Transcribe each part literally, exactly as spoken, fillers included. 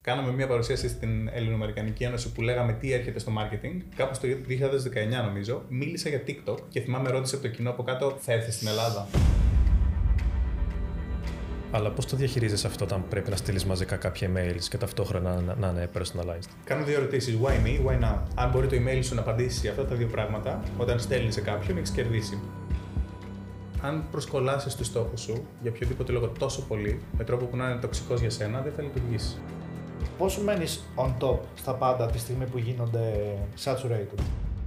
κάναμε μια παρουσίαση στην Ελληνοαμερικανική Ένωση που λέγαμε τι έρχεται στο marketing. Κάπου στο δύο χιλιάδες δεκαεννιά, νομίζω, μίλησα για TikTok και θυμάμαι ρώτησε από το κοινό από κάτω, θα έρθει στην Ελλάδα. Αλλά πώς το διαχειρίζεσαι αυτό όταν πρέπει να στείλεις μαζικά κάποια emails και ταυτόχρονα να, να είναι personalized? Κάνω δύο ερωτήσεις. Why me, why now? Αν μπορεί το email σου να απαντήσει σε αυτά τα δύο πράγματα, όταν στέλνει σε κάποιον, έχεις κερδίσει. Αν προσκολάσεις τους στόχους σου για οποιοδήποτε λόγο τόσο πολύ, με τρόπο που να είναι τοξικός για σένα, δεν θα λειτουργήσει. Πώς μένεις on top στα πάντα τη στιγμή που γίνονται saturated?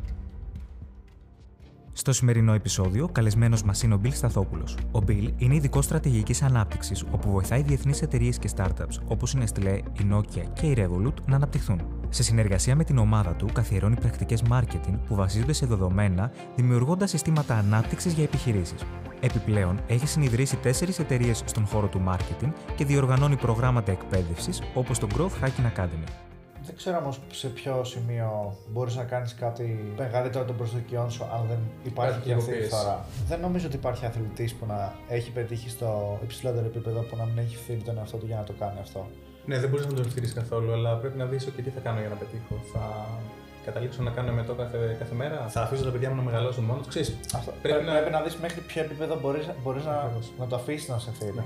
Στο σημερινό επεισόδιο, καλεσμένος μας είναι ο Bill Σταθόπουλος. Ο Bill είναι ειδικός στρατηγικής ανάπτυξης, όπου βοηθάει διεθνείς εταιρείες και startups, όπως η Nestlé, η Nokia και η Revolut, να αναπτυχθούν. Σε συνεργασία με την ομάδα του, καθιερώνει πρακτικές marketing που βασίζονται σε δεδομένα, δημιουργώντας συστήματα ανάπτυξης για επιχειρήσεις. Επιπλέον, έχει συνιδρύσει τέσσερις εταιρείες στον χώρο του marketing και διοργανώνει προγράμματα εκπαίδευσης, όπως το Growth Hacking Academy. Δεν ξέρω όμως σε ποιο σημείο μπορείς να κάνεις κάτι μεγαλύτερο των προσδοκιών σου αν δεν υπάρχει και αυτή η φθορά. Δεν νομίζω ότι υπάρχει αθλητής που να έχει πετύχει στο υψηλότερο επίπεδο που να μην έχει ευθύνη τον εαυτό του για να το κάνει αυτό. Ναι, δεν μπορείς να τον ευθύνεις καθόλου, αλλά πρέπει να δεις και τι θα κάνω για να πετύχω. Θα καταλήξω να κάνω εμετό κάθε, κάθε μέρα, θα αφήσω τα παιδιά μου να μεγαλώσουν μόνος τους. Ξέρεις, αυτό. Πρέπει, πρέπει, να... πρέπει να δεις μέχρι ποιο επίπεδο μπορείς, μπορείς να, να το αφήσεις να σε φέρει. Ναι.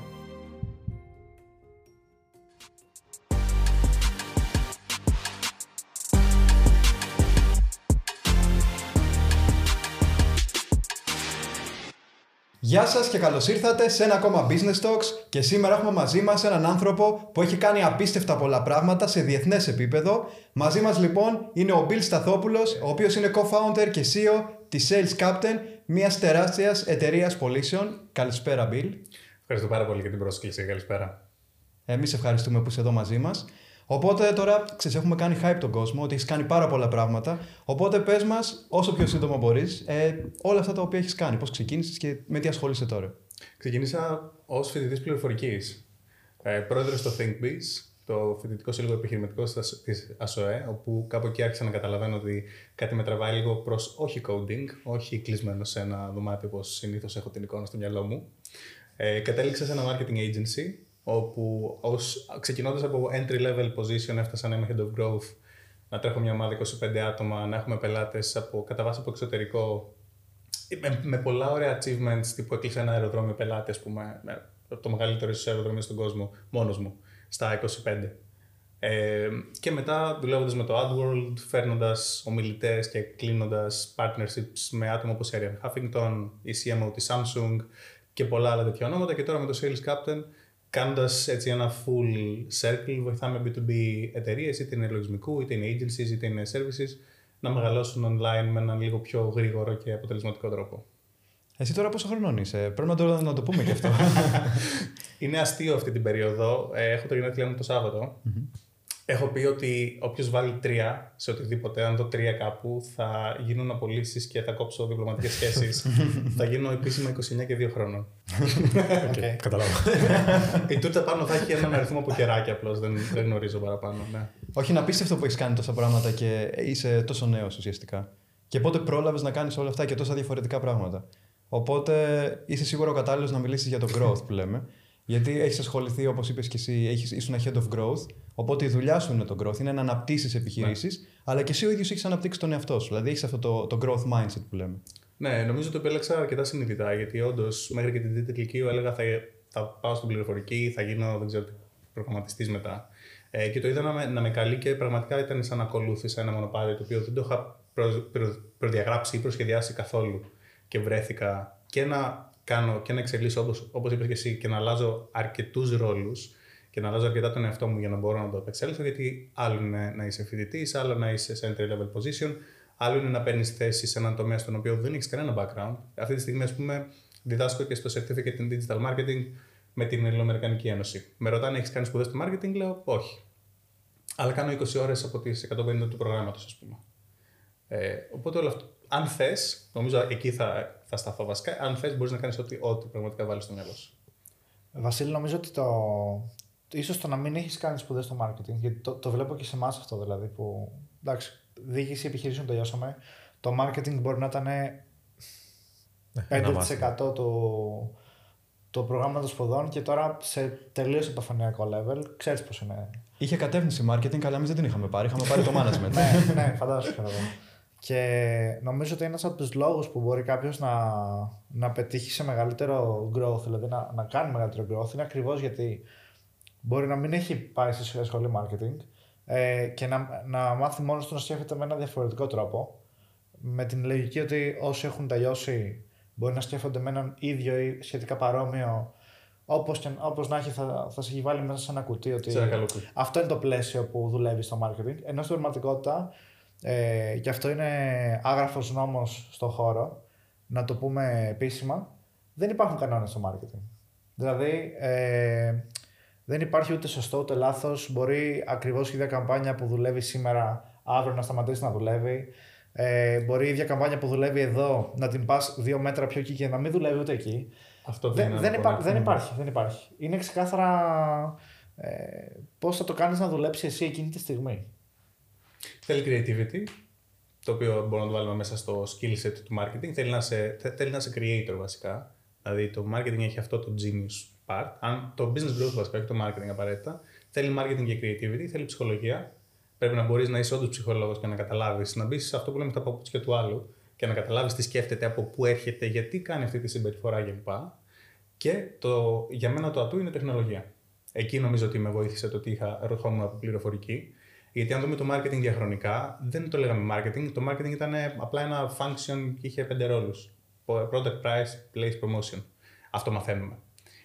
Γεια σας και καλώς ήρθατε σε ένα ακόμα Business Talks και σήμερα έχουμε μαζί μας έναν άνθρωπο που έχει κάνει απίστευτα πολλά πράγματα σε διεθνές επίπεδο. Μαζί μας λοιπόν είναι ο Bill Σταθόπουλος, ο οποίος είναι co-founder και σι ι ο της Sales Captain, μιας τεράστιας εταιρείας πωλήσεων. Καλησπέρα Bill. Ευχαριστώ πάρα πολύ για την πρόσκληση, καλησπέρα. Εμείς ευχαριστούμε που είσαι εδώ μαζί μας. Οπότε τώρα ξέρεις, έχουμε κάνει hype τον κόσμο, ότι έχεις κάνει πάρα πολλά πράγματα. Οπότε πες μας, όσο πιο σύντομα μπορείς, ε, όλα αυτά τα οποία έχεις κάνει. Πώς ξεκίνησες και με τι ασχολείσαι τώρα? Ξεκίνησα ως φοιτητής πληροφορικής. Ε, πρόεδρος στο ThinkBiz, το φοιτητικό σύλλογο επιχειρηματικό της ΑΣΟΕ, όπου κάπου εκεί άρχισα να καταλαβαίνω ότι κάτι με τραβάει λίγο προς όχι coding, όχι κλεισμένο σε ένα δωμάτιο όπως συνήθως έχω την εικόνα στο μυαλό μου. Ε, κατέληξα σε ένα marketing agency, όπου ως, ξεκινώντας από entry level position έφτασα να είμαι head of growth, να τρέχω μια ομάδα είκοσι πέντε άτομα, να έχουμε πελάτες από, κατά βάση από εξωτερικό, με, με πολλά ωραία achievements, τύπου έκλεισα ένα αεροδρόμιο πελάτη, ας πούμε, το μεγαλύτερο ίσως αεροδρόμιο στον κόσμο, μόνος μου, στα είκοσι πέντε. Ε, και μετά δουλεύοντας με το AdWorld, φέρνοντας ομιλητές και κλείνοντας partnerships με άτομα όπως η Arianna Huffington, η σι εμ ο της Samsung και πολλά άλλα τέτοια ονόματα, και τώρα με το Sales Captain, κάνοντας έτσι ένα full circle, βοηθάμε μπι τού μπι εταιρείες, είτε είναι λογισμικού, είτε είναι agencies, είτε είναι services, να μεγαλώσουν online με έναν λίγο πιο γρήγορο και αποτελεσματικό τρόπο. Εσύ τώρα πόσο χρονών είσαι? Πρέπει να το, να το πούμε και αυτό. Είναι αστείο αυτή την περίοδο. Έχω το γενέθλιά μου το Σάββατο. Mm-hmm. Έχω πει ότι όποιος βάλει τρία σε οτιδήποτε, αν δω τρία κάπου, θα γίνουν απολύσεις και θα κόψω διπλωματικές σχέσεις. Θα γίνω επίσημα είκοσι εννιά και δύο χρόνων. Okay, καταλάβω. Η τούρτα πάνω θα έχει έναν αριθμό από κεράκια, απλώς δεν, δεν γνωρίζω παραπάνω. Ναι. Όχι, είναι απίστευτο που έχεις κάνει τόσα πράγματα και είσαι τόσο νέος ουσιαστικά. Και πότε πρόλαβες να κάνεις όλα αυτά και τόσα διαφορετικά πράγματα. Οπότε είσαι σίγουρα ο κατάλληλος να μιλήσεις για το growth που λέμε. Γιατί έχεις ασχοληθεί, όπως είπες και εσύ, έχεις, ήσουν head of growth. Οπότε η δουλειά σου είναι το growth, είναι να αναπτύσσεις επιχειρήσεις, ναι. Αλλά και εσύ ο ίδιος έχεις αναπτύξει τον εαυτό σου. Δηλαδή έχεις αυτό το, το growth mindset που λέμε. Ναι, νομίζω το επέλεξα αρκετά συνειδητά. Γιατί όντως μέχρι και την τρίτη ηλικίου έλεγα θα, θα πάω στην πληροφορική, θα γίνω δεν ξέρω, προγραμματιστής μετά. Ε, και το είδα να με, να με καλεί και πραγματικά ήταν σαν να ακολούθησα ένα μονοπάτι το οποίο δεν το είχα προ, προ, προδιαγράψει ή προσχεδιάσει καθόλου. Και βρέθηκα και να κάνω και να εξελίσσω όπως, όπως είπες και εσύ και να αλλάζω αρκετούς ρόλους και να αλλάζω αρκετά τον εαυτό μου για να μπορώ να το επεξέλθω, γιατί άλλο είναι να είσαι φοιτητής, άλλο να είσαι σε entry level position, άλλο είναι να παίρνεις θέση σε έναν τομέα στον οποίο δεν έχεις κανένα background. Αυτή τη στιγμή, ας πούμε, διδάσκω και στο Certificate in Digital Marketing με την Ελληνοαμερικανική Ένωση. Με ρωτάνε, έχεις κάνει σπουδές στο marketing? Λέω, όχι. Αλλά κάνω είκοσι ώρες από τις εκατόν πενήντα του προγράμματος, ας πούμε. Ε, οπότε όλο αυτό. Αν θες, νομίζω εκεί θα, θα σταθώ βασικά, αν θες μπορείς να κάνεις ό,τι, ό,τι πραγματικά βάλεις στο μυαλό σου. Βασίλη, νομίζω ότι το, ίσως το να μην έχεις κάνει σπουδές στο marketing, γιατί το, το βλέπω και σε εμάς αυτό δηλαδή, που εντάξει, διοίκηση επιχειρήσεων τελειώσαμε, το marketing μπορεί να ήταν πέντε τοις εκατό του προγράμματος σπουδών και τώρα σε τελείως επαφανειακό level, ξέρεις πώς είναι Είχε κατεύθυνση marketing, αλλά εμείς δεν την είχαμε πάρει. Είχαμε πάρει το management. ναι, ναι, φαντάζομαι. Και νομίζω ότι ένας από τους λόγους που μπορεί κάποιος να, να πετύχει σε μεγαλύτερο growth, δηλαδή να, να κάνει μεγαλύτερο growth, είναι ακριβώς γιατί μπορεί να μην έχει πάει στη σχολή marketing ε, και να, να μάθει μόνος του να σκέφτεται με ένα διαφορετικό τρόπο. Με την λογική ότι όσοι έχουν τελειώσει μπορεί να σκέφτονται με έναν ίδιο ή σχετικά παρόμοιο. Όπως, και, όπως να έχει, θα, θα σε έχει βάλει μέσα σε ένα κουτί. Ότι αυτό είναι το πλαίσιο που δουλεύει στο marketing. Ενώ στην πραγματικότητα, ε, και αυτό είναι άγραφος νόμος στον χώρο, να το πούμε επίσημα, δεν υπάρχουν κανόνες στο marketing. Δηλαδή, ε, δεν υπάρχει ούτε σωστό ούτε λάθος. Μπορεί ακριβώς η ίδια καμπάνια που δουλεύει σήμερα, αύριο να σταματήσει να δουλεύει. Ε, μπορεί η ίδια καμπάνια που δουλεύει εδώ να την πας δύο μέτρα πιο εκεί και να μην δουλεύει ούτε εκεί. Αυτό δεν, δεν, δεν, υπά, δεν, υπάρχει, δεν υπάρχει. Είναι ξεκάθαρα ε, πώς θα το κάνεις να δουλέψει εσύ εκείνη τη στιγμή. Θέλει creativity, το οποίο μπορούμε να το βάλουμε μέσα στο skill set του marketing. Θέλει να είσαι, θέλει να είσαι creator βασικά. Δηλαδή το marketing έχει αυτό το genius part. Αν το business growth βασικά, όχι το marketing απαραίτητα. Θέλει marketing και creativity, θέλει ψυχολογία. Πρέπει να μπορείς να είσαι όντως ψυχολόγος και να καταλάβεις, να μπεις σε αυτό που λέμε τα παπούτσια του άλλου και να καταλάβεις τι σκέφτεται, από πού έρχεται, γιατί κάνει αυτή τη συμπεριφορά κλπ. Και το, για μένα το ατού είναι τεχνολογία. Εκεί νομίζω ότι με βοήθησε το ότι είχα ερχόμουν από πληροφορική. Γιατί αν δούμε το marketing διαχρονικά, δεν το λέγαμε marketing. Το marketing ήταν απλά ένα function και είχε πέντε ρόλους. Product, price, place, promotion. Αυτό μαθαίνουμε.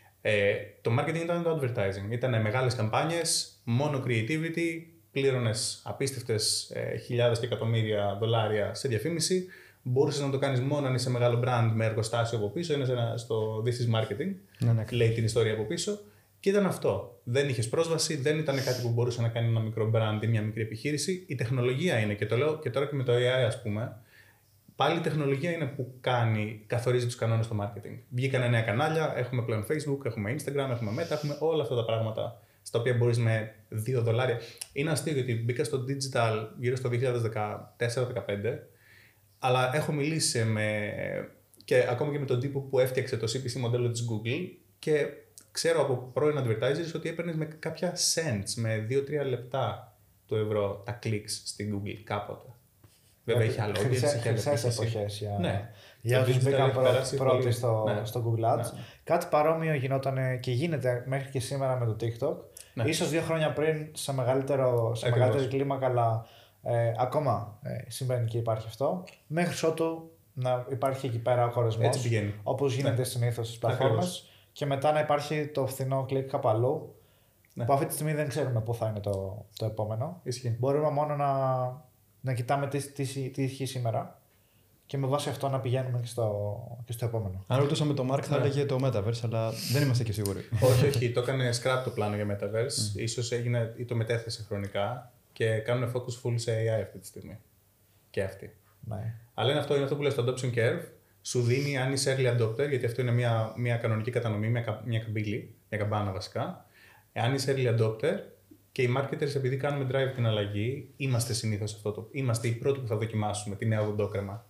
Ε, το marketing ήταν το advertising. Ήταν μεγάλες καμπάνιες, μόνο creativity, πλήρωνες απίστευτες ε, χιλιάδες και εκατομμύρια δολάρια σε διαφήμιση. Μπορούσες να το κάνεις μόνο αν είσαι μεγάλο brand με εργοστάσιο από πίσω. Είναι ένα, στο This is Marketing. Ναι, ναι. Λέει την ιστορία από πίσω. Και ήταν αυτό. Δεν είχες πρόσβαση, δεν ήταν κάτι που μπορούσε να κάνει ένα μικρό brand ή μια μικρή επιχείρηση. Η τεχνολογία είναι, και το λέω και τώρα και με το έι άι, ας πούμε. Πάλι η τεχνολογία είναι που κάνει, καθορίζει τους κανόνες στο marketing. Βγήκανε νέα κανάλια, έχουμε πλέον Facebook, έχουμε Instagram, έχουμε Meta, έχουμε όλα αυτά τα πράγματα στα οποία μπορείς με δύο δολάρια. Είναι αστείο γιατί μπήκα στο digital γύρω στο δύο χιλιάδες δεκατέσσερα δεκαπέντε, αλλά έχω μιλήσει με, και ακόμα και με τον τύπο που έφτιαξε το σι πι σι μοντέλο της Google και ξέρω από πρώην advertisers ότι έπαιρνες με κάποια cents, με δύο τρία λεπτά το ευρώ τα clicks στην Google κάποτε. Βέβαια είχε άλλο. Χρυσές εποχές για, ναι. για όσους μπήκαν πρώτοι στο, ναι. στο Google Ads. Ναι. Κάτι παρόμοιο γινόταν και γίνεται μέχρι και σήμερα με το TikTok. Ναι. Ίσως δύο χρόνια πριν σε, μεγαλύτερο, σε μεγαλύτερη κλίμακα, αλλά ε, ακόμα ε, συμβαίνει και υπάρχει αυτό. Μέχρι ότου να υπάρχει εκεί πέρα ο χωρισμός, όπως γίνεται ναι. συνήθως στις πλατφόρμες. Και μετά να υπάρχει το φθηνό κλικ κάπου αλλού, ναι. που αυτή τη στιγμή δεν ξέρουμε πού θα είναι το, το επόμενο. Ισχύει. Μπορούμε μόνο να, να κοιτάμε τι, τι, τι ισχύει σήμερα και με βάση αυτό να πηγαίνουμε και στο, και στο επόμενο. Αν ρωτούσαμε τον Mark θα ναι. έλεγε το Metaverse, αλλά δεν είμαστε και σίγουροι. όχι, όχι. Το έκανε scrap το πλάνο για Metaverse. Mm. Ίσως έγινε ή το μετέθεσε χρονικά και κάνουν focus full σε έι άι αυτή τη στιγμή. Και αυτή. Ναι. Αλλά είναι αυτό, είναι αυτό που λέει στο adoption curve. Σου δίνει αν είσαι early adopter, γιατί αυτό είναι μια, μια κανονική κατανομή, μια, μια καμπύλη, μια καμπάνα βασικά. Εάν είσαι early adopter και οι marketers, επειδή κάνουμε drive την αλλαγή, είμαστε συνήθως αυτό το. Είμαστε οι πρώτοι που θα δοκιμάσουμε τη νέα οδοντόκρεμα.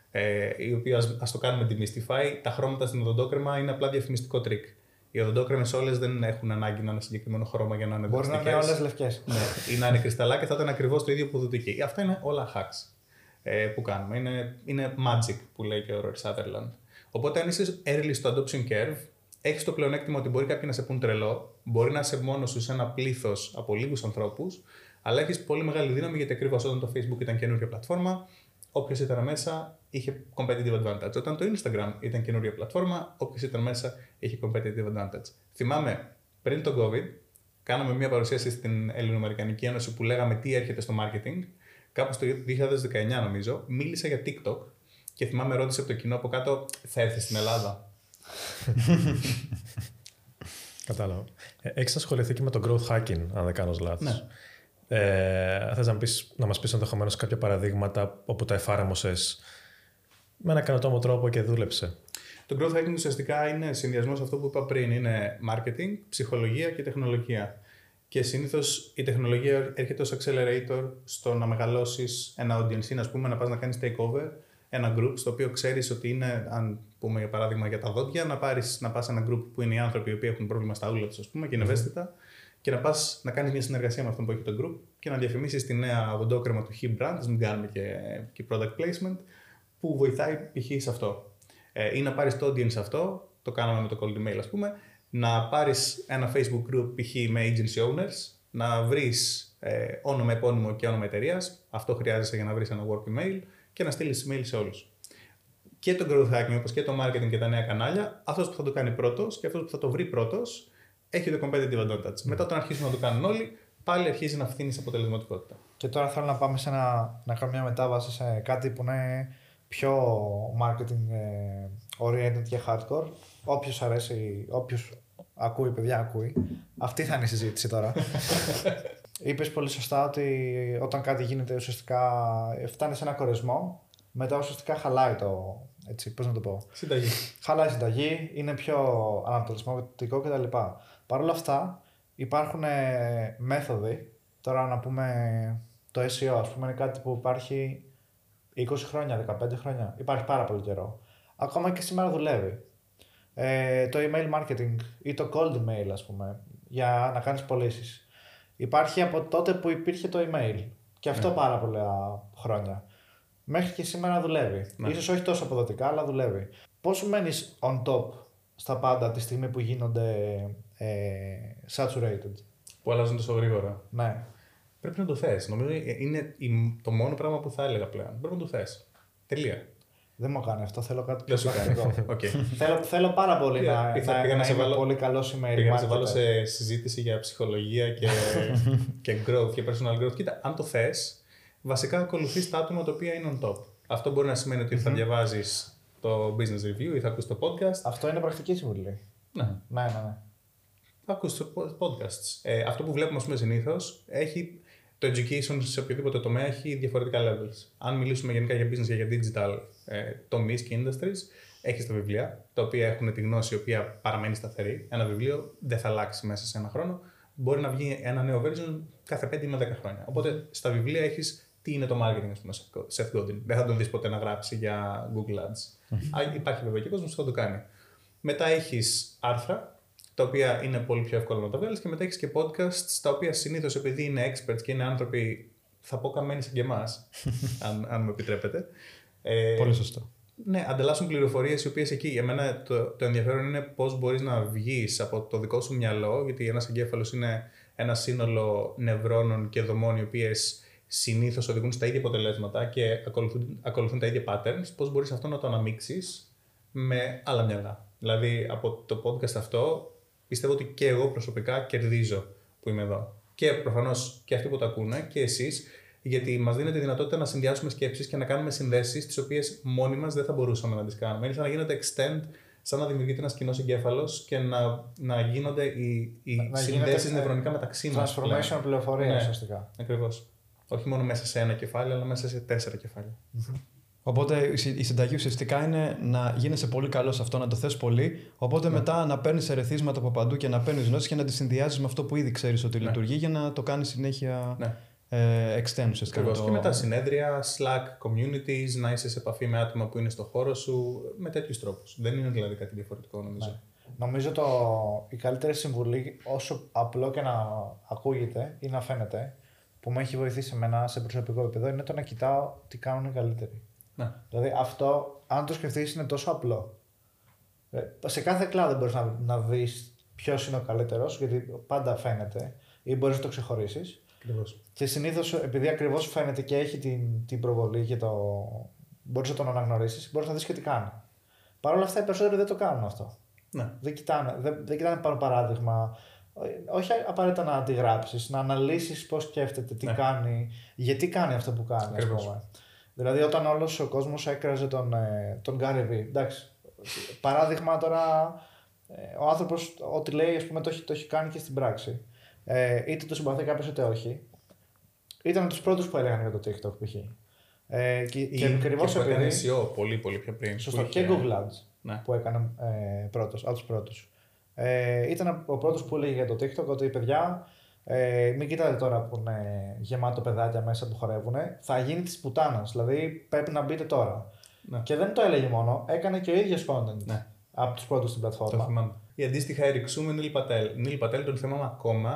Ε, η οποία ας, ας το κάνουμε demystify. Τα χρώματα στην οδοντόκρεμα είναι απλά διαφημιστικό τρίκ. Οι οδοντόκρεμες όλες δεν έχουν ανάγκη να είναι συγκεκριμένο χρώμα για να είναι δραστικές. Μπορεί να είναι όλες λευκές. Ναι, ή να είναι κρυσταλλάκια, θα ήταν ακριβώς το ίδιο που δοτική. Αυτά είναι όλα hacks. Που κάνουμε. Είναι, είναι magic που λέει και ο Rory Sutherland. Οπότε αν είσαι early στο adoption curve, έχεις το πλεονέκτημα ότι μπορεί κάποιοι να σε πούν τρελό, μπορεί να είσαι μόνος σου σε ένα πλήθος από λίγους ανθρώπους, αλλά έχεις πολύ μεγάλη δύναμη γιατί ακριβώς όταν το Facebook ήταν καινούργια πλατφόρμα, όποιος ήταν μέσα είχε competitive advantage. Όταν το Instagram ήταν καινούργια πλατφόρμα, όποιος ήταν μέσα είχε competitive advantage. Θυμάμαι πριν το COVID, κάναμε μια παρουσίαση στην Ελληνοαμερικανική Ένωση που λέγαμε τι έρχεται στο marketing. Κάπου στο δύο χιλιάδες δεκαεννιά νομίζω, μίλησα για TikTok και θυμάμαι ρώτησε από το κοινό από κάτω, θα έρθει στην Ελλάδα. Κατάλαβα. Ε, έχεις ασχοληθεί και με το growth hacking, αν δεν κάνω λάθος. Ναι. Ε, θες να, πεις, να μας πεις ενδεχομένως κάποια παραδείγματα όπου τα εφάρμοσες με ένα καινοτόμο τρόπο και δούλεψε. Το growth hacking ουσιαστικά είναι συνδυασμός αυτό που είπα πριν. Είναι marketing, ψυχολογία και τεχνολογία. Και συνήθως η τεχνολογία έρχεται ως accelerator στο να μεγαλώσεις ένα audience, ας πούμε, να πας να κάνεις takeover, ένα group στο οποίο ξέρεις ότι είναι, αν πούμε για παράδειγμα για τα δόντια, να, πάρεις, να πας σε ένα group που είναι οι άνθρωποι οι οποίοι έχουν πρόβλημα στα ούλα τους, ας πούμε, και είναι ευαίσθητα, και να πας να κάνεις μια συνεργασία με αυτόν που έχει το group και να διαφημίσεις τη νέα οδοντόκρεμα του He Brand, μην κάνουμε και, και product placement, που βοηθάει π.χ. σε αυτό. Ε, ή να πάρεις το audience αυτό, το κάναμε με το cold email ας πούμε, να πάρεις ένα Facebook group π.χ. με agency owners, να βρεις ε, όνομα, επώνυμο και όνομα εταιρείας, αυτό χρειάζεσαι για να βρεις ένα work email και να στείλεις email σε όλους. Και το growth hacking, όπως και το marketing και τα νέα κανάλια, αυτός που θα το κάνει πρώτος και αυτός που θα το βρει πρώτος, έχει το competitive advantage. Mm. Μετά, όταν αρχίσουν να το κάνουν όλοι, πάλι αρχίζει να φθήνεις αποτελεσματικότητα. Και τώρα θέλω να πάμε σε ένα, να κάνουμε μια μετάβαση σε κάτι που είναι πιο marketing ε, oriented και hardcore. Όποιος αρέσει, όποιος ακούει, παιδιά, ακούει. Αυτή θα είναι η συζήτηση τώρα. Είπες πολύ σωστά ότι όταν κάτι γίνεται ουσιαστικά φτάνει σε ένα κορεσμό, μετά ουσιαστικά χαλάει το. Έτσι, πώς να το πω. Συνταγή. Χαλάει συνταγή, είναι πιο αναποτελεσματικό κτλ. Παρ' όλα αυτά, υπάρχουν ε, μέθοδοι. Τώρα να πούμε το ες ι ο, ας πούμε, είναι κάτι που υπάρχει είκοσι χρόνια, δεκαπέντε χρόνια. Υπάρχει πάρα πολύ καιρό. Ακόμα και σήμερα δουλεύει. Ε, το email marketing ή το cold email, ας πούμε, για να κάνεις πωλήσεις. Υπάρχει από τότε που υπήρχε το email. Και αυτό ναι. πάρα πολλά χρόνια. Μέχρι και σήμερα δουλεύει. Ναι. Ίσως όχι τόσο αποδοτικά, αλλά δουλεύει. Πώς μένεις on top στα πάντα τη στιγμή που γίνονται ε, saturated? Που αλλάζουν τόσο γρήγορα. Ναι. Πρέπει να το θες. Νομίζω είναι το μόνο πράγμα που θα έλεγα πλέον. Πρέπει να το θες. Τελεία. Δεν μου κάνει αυτό. Θέλω κάτι πιο πρακτικό. Okay. θέλω, θέλω πάρα πολύ πήγα, να, πήγα, να, πήγα να, να είμαι βάλω, πολύ καλός email. Πήγα να σε βάλω σε συζήτηση για ψυχολογία και, και growth και personal growth. Κοίτα, αν το θες, βασικά ακολουθείς τα άτομα τα οποία είναι on top. Αυτό μπορεί να σημαίνει ότι mm-hmm. θα διαβάζεις το business review ή θα ακούσεις το podcast. Αυτό είναι πρακτική συμβουλή. Ναι. Ναι, ναι, ναι. Θα ακούσεις το podcasts. Ε, αυτό που βλέπουμε, ας πούμε, συνήθως, έχει το education σε οποιοδήποτε τομέα έχει διαφορετικά levels. Αν μιλήσουμε γενικά για business και για digital ε, τομείς και industries, έχεις τα βιβλία, τα οποία έχουν τη γνώση η οποία παραμένει σταθερή. Ένα βιβλίο δεν θα αλλάξει μέσα σε ένα χρόνο. Μπορεί να βγει ένα νέο version κάθε πέντε με δέκα χρόνια. Οπότε στα βιβλία έχεις τι είναι το marketing, ας πούμε, Seth Godin. Δεν θα τον δεις ποτέ να γράψει για Google Ads. Mm-hmm. Υπάρχει βέβαια και κόσμος που θα το κάνει. Μετά έχεις άρθρα, τα οποία είναι πολύ πιο εύκολο να τα βγάλεις, και μετά έχεις και podcasts, τα οποία συνήθως, επειδή είναι experts και είναι άνθρωποι, θα πω καμένοι σαν και εμάς, αν, αν μου επιτρέπετε. Ε, πολύ σωστό. Ναι, ανταλλάσσουν πληροφορίες οι οποίες εκεί, για μένα το, το ενδιαφέρον είναι πώς μπορείς να βγεις από το δικό σου μυαλό, γιατί ένας εγκέφαλος είναι ένα σύνολο νευρώνων και δομών οι οποίες συνήθως οδηγούν στα ίδια αποτελέσματα και ακολουθούν, ακολουθούν τα ίδια patterns, πώς μπορείς αυτό να το αναμίξεις με άλλα μυαλά. Δηλαδή, από το podcast αυτό, πιστεύω ότι και εγώ προσωπικά κερδίζω που είμαι εδώ. Και προφανώς και αυτοί που το ακούνε και εσείς, γιατί μας δίνετε τη δυνατότητα να συνδυάσουμε σκέψεις και να κάνουμε συνδέσεις τις οποίες μόνοι μας δεν θα μπορούσαμε να τις κάνουμε. Είναι σαν να γίνεται extend, σαν να δημιουργείται ένας κοινός εγκέφαλος και να, να γίνονται οι, οι συνδέσεις νευρονικά μεταξύ μας. Transformation πληροφορία, ναι, ουσιαστικά. Ακριβώς. Όχι μόνο μέσα σε ένα κεφάλαιο, αλλά μέσα σε τέσσερα κεφάλαια. Mm-hmm. Οπότε η συνταγή ουσιαστικά είναι να γίνεσαι πολύ καλό σε αυτό, να το θες πολύ. Οπότε ναι. μετά να παίρνεις ερεθίσματα από παντού και να παίρνεις γνώσεις και να τις συνδυάζεις με αυτό που ήδη ξέρεις ότι ναι. λειτουργεί, για να το κάνεις συνέχεια ναι. ε, extend ουσιαστικά. Το... Και μετά συνέδρια, Slack, communities, να είσαι σε επαφή με άτομα που είναι στο χώρο σου, με τέτοιους τρόπους. Δεν είναι δηλαδή κάτι διαφορετικό, νομίζω. Ναι. Νομίζω το, η καλύτερη συμβουλή, όσο απλό και να ακούγεται ή να φαίνεται, που με έχει βοηθήσει εμένα σε προσωπικό επίπεδο, είναι το να κοιτάω τι κάνουν οι καλύτεροι. Ναι. Δηλαδή αυτό, αν το σκεφτείς, είναι τόσο απλό. Σε κάθε κλάδο μπορείς να, να δεις ποιος είναι ο καλύτερος, γιατί πάντα φαίνεται, ή μπορείς να το ξεχωρίσεις. Ακριβώς. Και συνήθως, επειδή ακριβώς φαίνεται και έχει την, την προβολή και το, μπορείς να τον αναγνωρίσεις, μπορείς να δεις και τι κάνει. Παρ' όλα αυτά, οι περισσότεροι δεν το κάνουν αυτό. Ναι. Δεν κοιτάνε, δεν, δεν κοιτάνε πάνω παράδειγμα. Όχι απαραίτητα να αντιγράψεις, να αναλύσεις πώς σκέφτεται, τι ναι. κάνει, γιατί κάνει αυτό που κάνει, ας πούμε. Δηλαδή, όταν όλος ο κόσμος έκραζε τον, τον Gary Vee, εντάξει, παράδειγμα τώρα, ο άνθρωπος ό,τι λέει, ας πούμε, το έχει, το έχει κάνει και στην πράξη. Ε, είτε το συμπαθεί κάποιος είτε όχι. Ήταν από τους πρώτους που έλεγαν για το TikTok, π.χ. Ε, και, και ακριβώς επειδή... έκανε ες ι ο πολύ, πολύ πιο πριν. Σωστό, και είχε... Google Ads ναι. που έκανε ε, πρώτος, από τους πρώτους. Ε, ήταν ο πρώτος που έλεγε για το TikTok ότι, παιδιά, ε, μην κοιτάτε τώρα που είναι γεμάτο παιδάκια μέσα που χορεύουν, θα γίνει της πουτάνας, δηλαδή πρέπει να μπείτε τώρα. Ναι. Και δεν το έλεγε μόνο, έκανε και ο ίδιος content ναι. από τους πρώτους στην πλατφόρμα. Η αντίστοιχα ερικσούμε Νίλ Πατέλ. Νίλ Πατέλ τον θυμάμαι ακόμα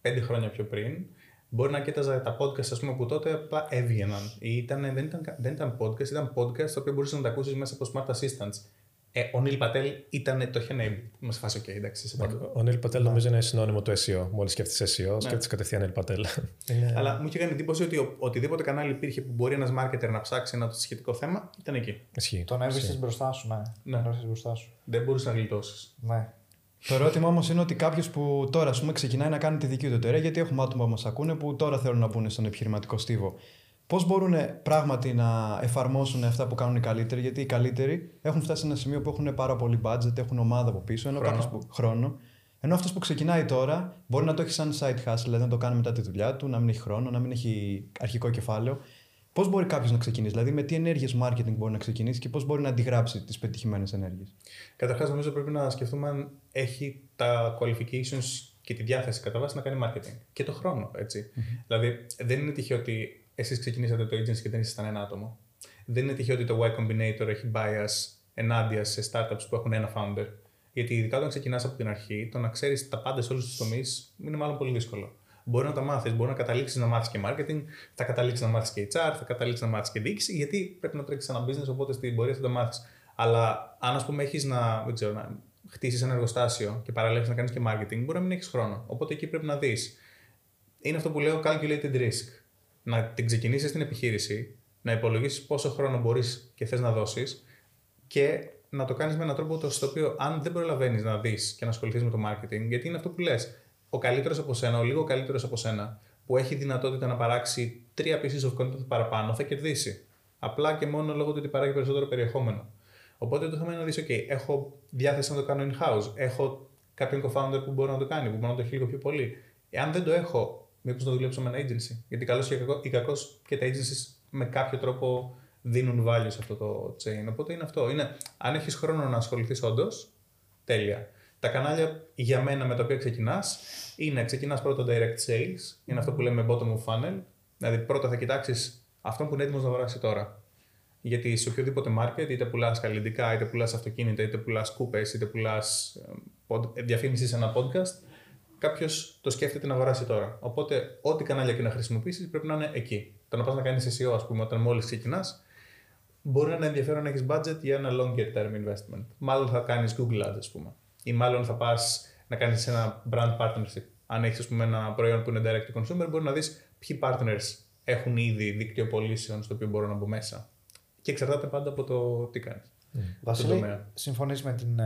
πέντε χρόνια πιο πριν, μπορεί να κοίταζα τα podcast, ας πούμε, που τότε απλά έβγαιναν. Ήταν, δεν, ήταν, δεν ήταν podcast, ήταν podcast το οποίο μπορούσε να τα ακούσει μέσα από Smart Assistants. Ε, ο Neil Patel ήταν το είχε enabled. Μα φάσει, OK, εντάξει. Σε ο Neil Patel νομίζω είναι συνώνυμο του ες ι ο. Μόλις σκέφτεσαι ες ι ο, ναι. σκέφτεσαι κατευθείαν Neil Patel. Αλλά μου είχε κάνει εντύπωση ότι ο, οτιδήποτε κανάλι υπήρχε που μπορεί ένας marketer να ψάξει ένα σχετικό θέμα ήταν εκεί. Ισχύει. Τον έβρισες μπροστά σου, ναι. Ναι. Τον έβρισες μπροστά σου. Δεν μπορούσε να γλιτώσει. Ναι. Το ερώτημα όμως είναι ότι κάποιο που τώρα ας πούμε, ξεκινάει να κάνει τη δική του εταιρεία, γιατί έχουμε άτομα που μας ακούνε που τώρα θέλουν να μπουν στον επιχειρηματικό στίβο. Πώς μπορούν πράγματι να εφαρμόσουν αυτά που κάνουν οι καλύτεροι, γιατί οι καλύτεροι έχουν φτάσει σε ένα σημείο που έχουν πάρα πολύ budget, έχουν ομάδα από πίσω, ενώ χρόνο. Που, χρόνο. Ενώ αυτός που ξεκινάει τώρα μπορεί να το έχει σαν side hustle, δηλαδή να το κάνει μετά τη δουλειά του, να μην έχει χρόνο, να μην έχει αρχικό κεφάλαιο. Πώς μπορεί κάποιος να ξεκινήσει, δηλαδή με τι ενέργειες marketing μπορεί να ξεκινήσει και πώς μπορεί να αντιγράψει τις πετυχημένες ενέργειες. Καταρχάς, νομίζω πρέπει να σκεφτούμε αν έχει τα qualifications και τη διάθεση κατά βάση να κάνει marketing. Και το χρόνο, έτσι. Mm-hmm. Δηλαδή, δεν είναι τυχαίο ότι εσείς ξεκινήσατε το agency και δεν ήσασταν ένα άτομο. Δεν είναι τυχαίο ότι το Y Combinator έχει bias ενάντια σε startups που έχουν ένα founder. Γιατί ειδικά όταν ξεκινάς από την αρχή, το να ξέρεις τα πάντα σε όλους τους τομείς είναι μάλλον πολύ δύσκολο. Μπορεί να τα μάθεις, μπορεί να καταλήξεις να μάθεις και marketing, θα καταλήξεις να μάθεις και έιτς αρ, θα καταλήξεις να μάθεις και διοίκηση, γιατί πρέπει να τρέξεις ένα business, οπότε στην πορεία θα το μάθεις. Αλλά αν, ας πούμε, έχεις να, δεν ξέρω, να χτίσεις ένα εργοστάσιο και παραλλήλως να κάνεις και marketing, μπορεί να μην έχεις χρόνο. Οπότε εκεί πρέπει να δεις. Είναι αυτό που λέω calculated risk. Να την ξεκινήσεις την επιχείρηση, να υπολογίσεις πόσο χρόνο μπορείς και θες να δώσεις και να το κάνεις με έναν τρόπο στο οποίο, αν δεν προλαβαίνεις να δεις και να ασχοληθείς με το marketing, γιατί είναι αυτό που λες. Ο καλύτερος από σένα, ο λίγο καλύτερος από σένα, που έχει δυνατότητα να παράξει τρία pieces of content παραπάνω, θα κερδίσει. Απλά και μόνο λόγω του ότι παράγει περισσότερο περιεχόμενο. Οπότε το θέμα είναι να δεις, OK, έχω διάθεση να το κάνω in-house, έχω κάποιον co-founder που μπορεί να το κάνει, που μπορεί να το έχει λίγο πιο πολύ. Εάν δεν το έχω, μήπως να δουλέψω με ένα agency. Γιατί καλώς ή κακώς και τα agencies με κάποιο τρόπο δίνουν value σε αυτό το chain. Οπότε είναι αυτό. Είναι, αν έχεις χρόνο να ασχοληθείς όντως, τέλεια. Τα κανάλια για μένα με τα οποία ξεκινάς είναι ξεκινάς πρώτα direct sales, είναι αυτό που λέμε bottom of funnel. Δηλαδή πρώτα θα κοιτάξεις αυτόν που είναι έτοιμος να αγοράσει τώρα. Γιατί σε οποιοδήποτε market, είτε πουλάς καλλιντικά, είτε πουλάς αυτοκίνητα, είτε πουλάς κούπες, είτε πουλάς διαφήμιση σε ένα podcast, κάποιος το σκέφτεται να αγοράσει τώρα. Οπότε, ό,τι κανάλια και να χρησιμοποιήσεις πρέπει να είναι εκεί. Το να πας να κάνεις ες ι ο, ας πούμε, όταν μόλις ξεκινάς, μπορεί να είναι ενδιαφέρον να έχεις budget για ένα longer term investment. Μάλλον θα κάνεις Google Ads, ας πούμε. Ή μάλλον θα πας να κάνεις ένα brand partnership. Αν έχεις, ας πούμε, ένα προϊόν που είναι direct to consumer, μπορεί να δεις ποιοι partners έχουν ήδη δίκτυο πωλήσεων στο οποίο μπορώ να μπω μέσα. Και εξαρτάται πάντα από το τι κάνεις. Mm. Βασίλη, συμφωνείς με την,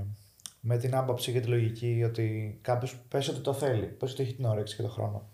με την άποψη και τη λογική ότι κάποιος πες ότι το θέλει, πες ότι έχει την όρεξη και τον χρόνο.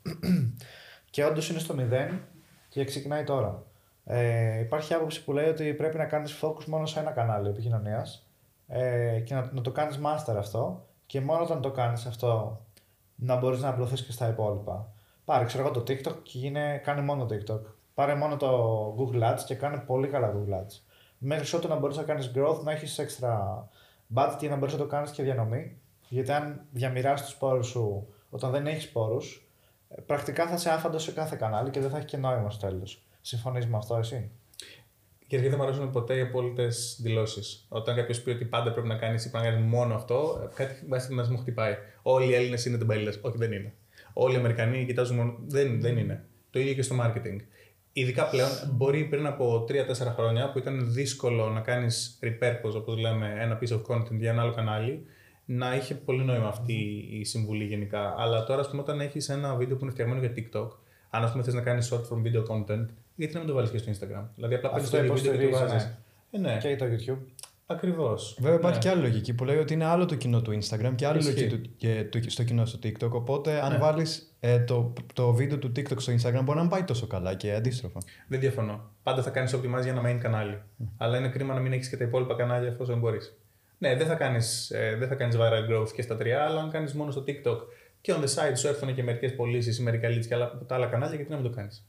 Και όντως είναι στο μηδέν και ξεκινάει τώρα. Ε, υπάρχει άποψη που λέει ότι πρέπει να κάνεις focus μόνο σε ένα κανάλι επικοινωνίας ε, και να, να το κάνεις master αυτό και μόνο όταν το κάνεις αυτό να μπορείς να απλωθείς και στα υπόλοιπα. Πάρε, ξέρω εγώ, το TikTok και γίνε, κάνε μόνο TikTok. Πάρε μόνο το Google Ads και κάνε πολύ καλά Google Ads. Μέχρι ότου να μπορείς να κάνεις growth, να έχεις extra budget και να μπορείς να το κάνεις και διανομή. Γιατί αν διαμοιράσεις τους πόρους σου όταν δεν έχεις πόρους, πρακτικά θα είσαι άφαντος σε κάθε κανάλι και δεν θα έχει και νόημα στο τέλος. Συμφωνείς με αυτό εσύ? Και δεν μου αρέσουν ποτέ οι απόλυτες δηλώσεις. Όταν κάποιος πει ότι πάντα πρέπει να κάνεις ή πρέπει να κάνεις μόνο αυτό, κάτι μέσα μου χτυπάει. Όλοι οι Έλληνες είναι τεμπέληδες. Όχι, δεν είναι. Όλοι οι Αμερικανοί κοιτάζουν μόνο. Δεν, δεν είναι. Το ίδιο και στο marketing. Ειδικά πλέον, μπορεί πριν από τρία τέσσερα χρόνια που ήταν δύσκολο να κάνεις repurpose, όπως λέμε, ένα piece of content για ένα άλλο κανάλι, να είχε πολύ νόημα αυτή η συμβουλή γενικά. Αλλά τώρα, ας πούμε, όταν έχεις ένα βίντεο που είναι φτιαγμένο για TikTok, αν ας πούμε θες να κάνεις short form video content, γιατί να μην το βάλεις και στο Instagram? Δηλαδή, απλά παίρνεις το ίδιο βίντεο και το βάζεις. Ναι. Ε, ναι. Και το YouTube. Ακριβώς. Βέβαια, υπάρχει ναι. και άλλη λογική που λέει ότι είναι άλλο το κοινό του Instagram και άλλη Ισχύει. λογική του, και, του, στο κοινό στο TikTok. Οπότε, αν Ναι. βάλεις ε, το, το βίντεο του TikTok στο Instagram, μπορεί να μην πάει τόσο καλά και αντίστροφα. Δεν διαφωνώ. Πάντα θα κάνεις optimize για ένα main κανάλι. Mm. Αλλά είναι κρίμα να μην έχεις και τα υπόλοιπα κανάλια εφόσον μπορείς. Ναι, δεν θα κάνεις, ε, δεν θα κάνεις viral growth και στα τρία, αλλά αν κάνεις μόνο στο TikTok και on the side σου έρθουν και μερικές πωλήσεις ή μερικά leads και άλλα, τα άλλα κανάλια, γιατί να μην το κάνεις?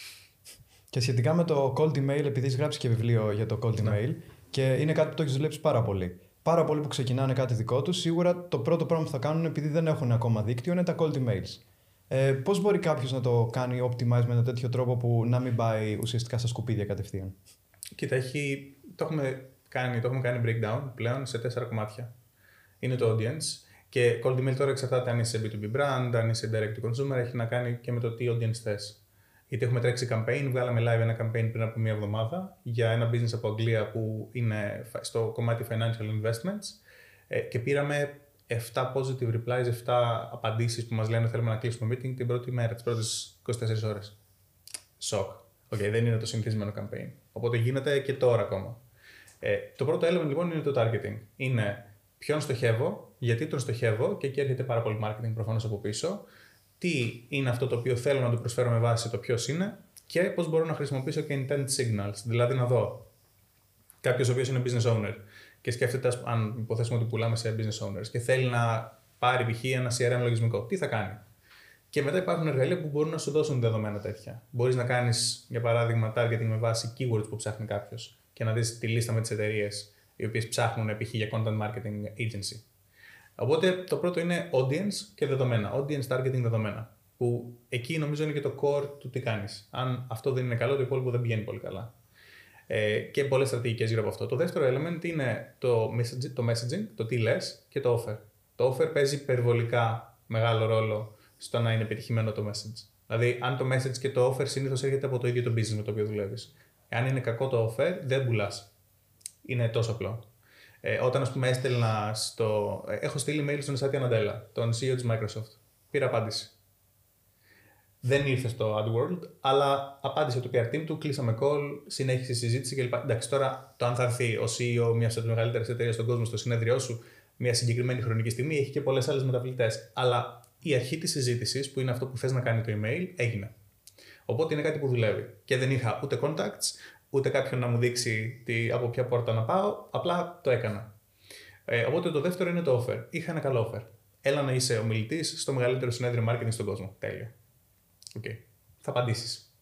Και σχετικά με το cold email, επειδή έχει γράψει και βιβλίο για το cold Ναι. email και είναι κάτι που το έχει δουλέψει πάρα πολύ. Πάρα πολλοί που ξεκινάνε κάτι δικό του, σίγουρα το πρώτο πράγμα που θα κάνουν, επειδή δεν έχουν ακόμα δίκτυο, είναι τα cold emails. Ε, πώς μπορεί κάποιος να το κάνει optimize με ένα τέτοιο τρόπο που να μην πάει ουσιαστικά στα σκουπίδια κατευθείαν? Κοίτα, έχει, το, έχουμε κάνει, το έχουμε κάνει breakdown πλέον σε τέσσερα κομμάτια. Είναι το audience Και cold email τώρα εξαρτάται αν είσαι μπι τού μπι brand, αν είσαι direct to consumer, έχει να κάνει και με το τι audience θες. Γιατί έχουμε τρέξει campaign, βγάλαμε live ένα campaign πριν από μία εβδομάδα για ένα business από Αγγλία που είναι στο κομμάτι financial investments και πήραμε επτά positive replies, επτά απαντήσεις που μας λένε θέλουμε να κλείσουμε meeting την πρώτη μέρα, τις πρώτες είκοσι τέσσερις ώρες. Σοκ. Οκ, okay, δεν είναι το συνηθισμένο campaign. Οπότε γίνεται και τώρα ακόμα. Ε, το πρώτο element λοιπόν είναι το targeting. Είναι ποιον στοχεύω, γιατί τον στοχεύω και εκεί έρχεται πάρα πολύ marketing προφανώς από πίσω. Τι είναι αυτό το οποίο θέλω να του προσφέρω με βάση το ποιος είναι και πώς μπορώ να χρησιμοποιήσω και intent signals. Δηλαδή να δω κάποιος ο οποίος είναι business owner και σκέφτεται, αν υποθέσουμε ότι πουλάμε σε business owners και θέλει να πάρει π.χ. ένα σι αρ εμ λογισμικό, τι θα κάνει. Και μετά υπάρχουν εργαλεία που μπορούν να σου δώσουν δεδομένα τέτοια. Μπορείς να κάνεις, για παράδειγμα, targeting με βάση keywords που ψάχνει κάποιος και να δεις τη λίστα με τις εταιρείες οι οποίες ψάχνουν π.χ. για content marketing agency. Οπότε το πρώτο είναι audience και δεδομένα. Audience targeting δεδομένα. Που εκεί νομίζω είναι και το core του τι κάνεις. Αν αυτό δεν είναι καλό, το υπόλοιπο δεν πηγαίνει πολύ καλά. Ε, και πολλές στρατηγικές γύρω από αυτό. Το δεύτερο element είναι το, message, το messaging, το τι λες και το offer. Το offer παίζει υπερβολικά μεγάλο ρόλο στο να είναι επιτυχημένο το message. Δηλαδή, αν το message και το offer συνήθως έρχεται από το ίδιο το business με το οποίο δουλεύεις. Αν είναι κακό το offer, δεν πουλάς. Είναι τόσο απλό. Ε, όταν, ας πούμε, έστελνα στο. Έχω στείλει email στον Satya Nadella, τον σι ι ο της Microsoft. Πήρα απάντηση. Δεν ήρθε στο AdWorld, αλλά απάντησε το πι αρ team του, κλείσαμε call, συνέχισε η συζήτηση κλπ. Εντάξει, τώρα το αν θα έρθει ο σι ι ο μιας από τις μεγαλύτερες εταιρείες στον κόσμο στο συνέδριό σου μια συγκεκριμένη χρονική στιγμή, έχει και πολλές άλλες μεταβλητές. Αλλά η αρχή της συζήτησης, που είναι αυτό που θες να κάνει το email, έγινε. Οπότε είναι κάτι που δουλεύει. Και δεν είχα ούτε contacts, ούτε κάποιον να μου δείξει τι, από ποια πόρτα να πάω, απλά το έκανα. Ε, οπότε το δεύτερο είναι το offer. Είχα ένα καλό offer. Έλα να είσαι ομιλητής στο μεγαλύτερο συνέδριο marketing στον κόσμο. Τέλειο. Okay. Θα απαντήσεις.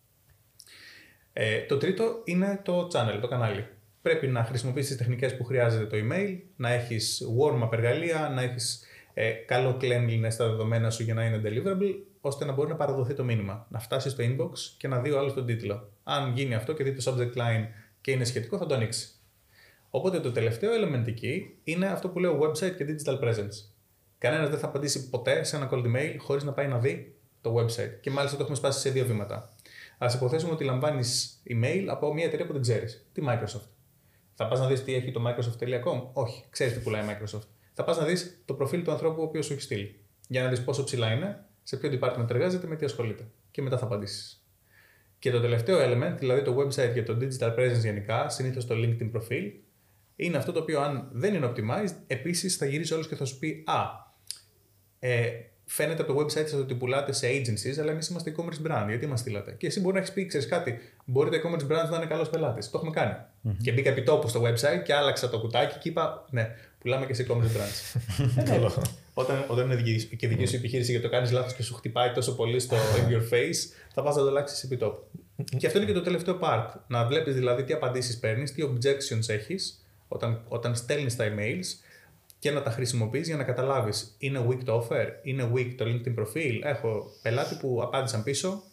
Ε, το τρίτο είναι το channel, το κανάλι. Πρέπει να χρησιμοποιήσεις τις τεχνικές που χρειάζεται το email, να έχεις warm-up εργαλεία, να έχεις ε, καλό cleanliness στα δεδομένα σου για να είναι deliverable, ώστε να μπορεί να παραδοθεί το μήνυμα. Να φτάσει στο inbox και να δει ο άλλος τον τίτλο. Αν γίνει αυτό και δει το subject line και είναι σχετικό, θα το ανοίξει. Οπότε το τελευταίο element εκεί είναι αυτό που λέω website και digital presence. Κανένας δεν θα απαντήσει ποτέ σε ένα cold email χωρίς να πάει να δει το website. Και μάλιστα το έχουμε σπάσει σε δύο βήματα. Ας υποθέσουμε ότι λαμβάνεις email από μια εταιρεία που δεν ξέρεις. Τη Microsoft. Θα πας να δεις τι έχει το microsoft τελεία com. Όχι, ξέρεις τι πουλάει Microsoft. Θα πας να δεις το προφίλ του ανθρώπου ο οποίος σου έχει στείλει. Για να δεις πόσο ψηλά είναι, σε ποιο department εργάζεται, με τι ασχολείται. Και μετά θα απαντήσεις. Και το τελευταίο element, δηλαδή το website και το digital presence γενικά, συνήθως το LinkedIn προφίλ, είναι αυτό το οποίο αν δεν είναι optimized, επίσης θα γυρίσει όλος και θα σου πει Α, ε, φαίνεται από το website σας ότι πουλάτε σε agencies, αλλά εμείς είμαστε e-commerce brand. Γιατί μας στείλατε. Και εσύ μπορεί να έχεις πει, ξέρεις κάτι, μπορεί το e-commerce brand να είναι καλός πελάτης. Το έχουμε κάνει. Mm-hmm. Και μπήκα επί τόπου στο website και άλλαξα το κουτάκι και είπα, ναι, πουλάμε και σε e-commerce brands. Καλό. Όταν, όταν είναι δική, και δική σου επιχείρηση και το κάνεις λάθος και σου χτυπάει τόσο πολύ στο in your face, θα πας να το αλλάξεις επί τόπου. Και αυτό είναι και το τελευταίο part. Να βλέπεις δηλαδή τι απαντήσεις παίρνεις, τι objections έχεις όταν, όταν στέλνεις τα emails. Και να τα χρησιμοποιείς για να καταλάβεις, είναι weak το offer, είναι weak το LinkedIn προφίλ. Έχω πελάτη που απάντησαν πίσω,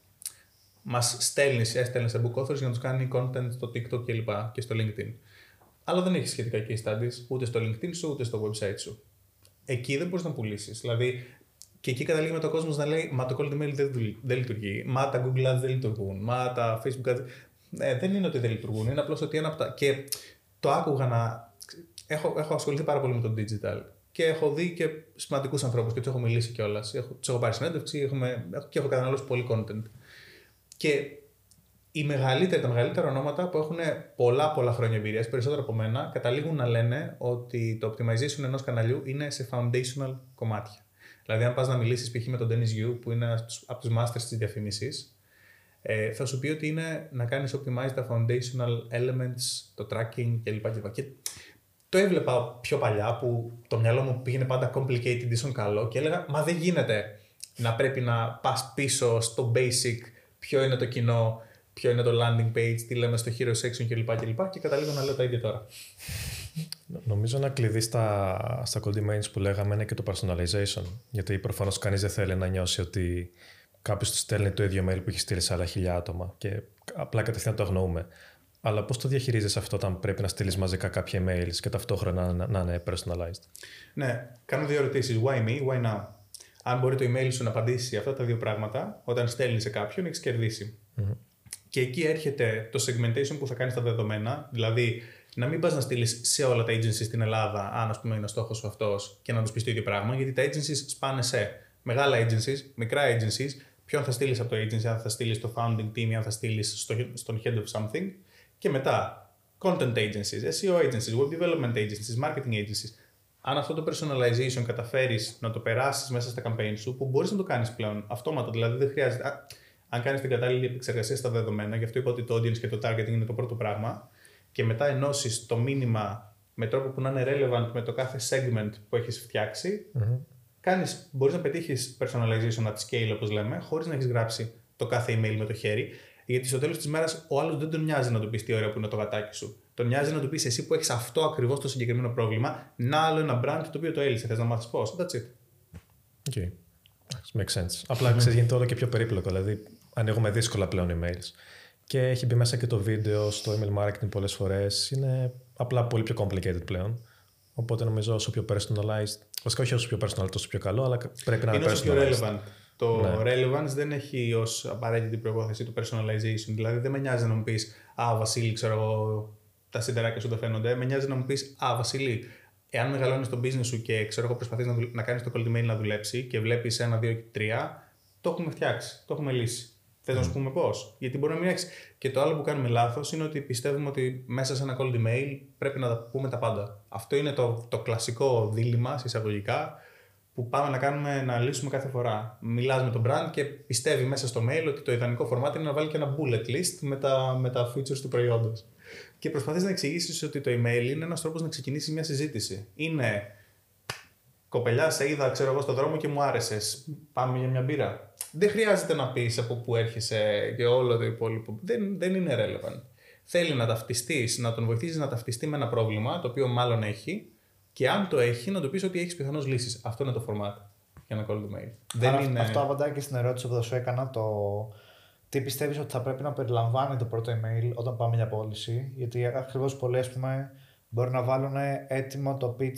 μας στέλνεις, έστελνε σε book offers για να τους κάνει content στο TikTok και λοιπά και στο LinkedIn. Αλλά δεν έχει σχετικά case studies ούτε στο LinkedIn σου ούτε στο website σου. Εκεί δεν μπορείς να πουλήσεις. Δηλαδή, και εκεί καταλήγει με το κόσμο να λέει, μα το cold email δεν, δεν λειτουργεί, μα τα Google Ads δεν λειτουργούν, μα τα Facebook Ads. Ε, δεν είναι ότι δεν λειτουργούν, είναι απλώς ότι ένα από τα. Και το άκουγα να. Έχω, έχω ασχοληθεί πάρα πολύ με το digital και έχω δει και σημαντικούς ανθρώπους και τους έχω μιλήσει κιόλας. Έχω, τους έχω πάρει συνέντευξη έχουμε, και έχω καταναλώσει πολύ content. Και οι μεγαλύτεροι, τα μεγαλύτερα ονόματα που έχουν πολλά πολλά χρόνια εμπειρίας, περισσότερο από μένα, καταλήγουν να λένε ότι το optimization ενός καναλιού είναι σε foundational κομμάτια. Δηλαδή, αν πας να μιλήσεις π.χ. με τον Dennis Yu, που είναι από τους masters της διαφήμισης, ε, θα σου πει ότι είναι να κάνεις optimize τα foundational elements, το tracking κλπ. Και το έβλεπα πιο παλιά που το μυαλό μου πήγαινε πάντα complicated, ίσον καλό και έλεγα μα δεν γίνεται να πρέπει να πας πίσω στο basic, ποιο είναι το κοινό, ποιο είναι το landing page, τι λέμε στο hero section κλπ. κλπ. Και καταλήγω να λέω τα ίδια τώρα. Νομίζω ένα κλειδί στα, στα cold emails που λέγαμε είναι και το personalization. Γιατί προφανώς κανείς δεν θέλει να νιώσει ότι κάποιος του στέλνει το ίδιο mail που έχει στείλει σε άλλα χιλιά άτομα και απλά κατευθείαν το αγνοούμε. Αλλά πώς το διαχειρίζεσαι αυτό όταν πρέπει να στείλεις μαζικά κάποια emails και ταυτόχρονα να, να είναι personalized? Ναι, κάνω δύο ερωτήσεις. Why me, why now? Αν μπορεί το email σου να απαντήσει αυτά τα δύο πράγματα, όταν στέλνει σε κάποιον, έχεις κερδίσει. Mm-hmm. Και εκεί έρχεται το segmentation που θα κάνει στα δεδομένα, δηλαδή να μην πας να στείλεις σε όλα τα agencies στην Ελλάδα, αν ας πούμε είναι ο στόχος σου αυτός, και να τους πεις το ίδιο πράγμα, γιατί τα agencies σπάνε σε μεγάλα agencies, μικρά agencies, ποιον θα στείλεις από το agency, αν θα στείλεις στο founding team ή αν θα στείλεις στο, στον head of something, και μετά content agencies, ες ι ο agencies, web development agencies, marketing agencies. Αν αυτό το personalization καταφέρεις να το περάσεις μέσα στα campaign σου, που μπορείς να το κάνεις πλέον αυτόματα, δηλαδή δεν χρειάζεται. Α, αν κάνεις την κατάλληλη επεξεργασία στα δεδομένα, γι' αυτό είπα ότι το audience και το targeting είναι το πρώτο πράγμα, και μετά ενώσεις το μήνυμα με τρόπο που να είναι relevant με το κάθε segment που έχεις φτιάξει, mm-hmm. κάνεις, μπορείς να πετύχεις personalization at scale, όπως λέμε, χωρίς να έχεις γράψει το κάθε email με το χέρι, γιατί στο τέλος της μέρας ο άλλος δεν τον νοιάζει να του πεις τι ωραίο που είναι το γατάκι σου. Τον νοιάζει να του πεις εσύ που έχεις αυτό ακριβώς το συγκεκριμένο πρόβλημα, να άλλο ένα brand το οποίο το έλυσε. Θες να μάθεις πώς? That's it. Okay. Makes sense. Απλά ξέρεις, γίνεται όλο και πιο περίπλοκο. Δηλαδή, ανοίγουμε δύσκολα πλέον emails. Και έχει μπει μέσα και το βίντεο στο email marketing πολλές φορές. Είναι απλά πολύ πιο complicated πλέον. Οπότε νομίζω όσο πιο personalized, βασικά όχι όσο πιο personal, τόσο πιο καλό, αλλά πρέπει να είναι personalized. Είναι όσο πιο relevant. Το ναι. relevance δεν έχει ως απαραίτητη προϋπόθεση το personalization. Δηλαδή δεν με νοιάζει να μου πεις «Α, Βασίλη, ξέρω εγώ, τα σιδεράκια σου δεν φαίνονται». Με νοιάζει να μου πεις «Α, Βασίλη, εάν μεγαλώνεις το business σου και ξέρω εγώ προσπαθείς να, δουλ... να κάνεις το cold email να δουλέψει και βλέπεις ένα, δύο και τρία, το έχουμε φτιάξει, το έχουμε λύσει. Θες mm. να σου πούμε πώς? Γιατί μπορεί να μην έχεις. Και το άλλο που κάνουμε λάθος είναι ότι πιστεύουμε ότι μέσα σε ένα cold email πρέπει να τα πούμε τα πάντα. Αυτό είναι το, το κλασικό δίλημμα, εισαγωγικά, που πάμε να κάνουμε να λύσουμε κάθε φορά. Μιλάς με τον brand και πιστεύει μέσα στο mail ότι το ιδανικό format είναι να βάλει και ένα bullet list με τα, με τα features του προϊόντος. Και προσπαθείς να εξηγήσεις ότι το email είναι ένας τρόπος να ξεκινήσει μια συζήτηση. Είναι κοπελιά, σε είδα ξέρω εγώ στον δρόμο και μου άρεσες. Πάμε για μια μπύρα. Δεν χρειάζεται να πεις από πού έρχεσαι και όλο το υπόλοιπο. Δεν, δεν είναι relevant. Θέλει να ταυτιστείς, να τον βοηθήσεις να ταυτιστεί με ένα πρόβλημα το οποίο μάλλον έχει. Και αν το έχει, να του πεις ότι έχεις πιθανώς λύσεις. Αυτό είναι το format για ένα cold email. Δεν είναι... Αυτό απαντάει και στην ερώτηση που θα σου έκανα. Το τι πιστεύεις ότι θα πρέπει να περιλαμβάνει το πρώτο email όταν πάμε για πώληση. Γιατί ακριβώς πολλοί, ας πούμε, μπορεί να βάλουν έτοιμο το pitch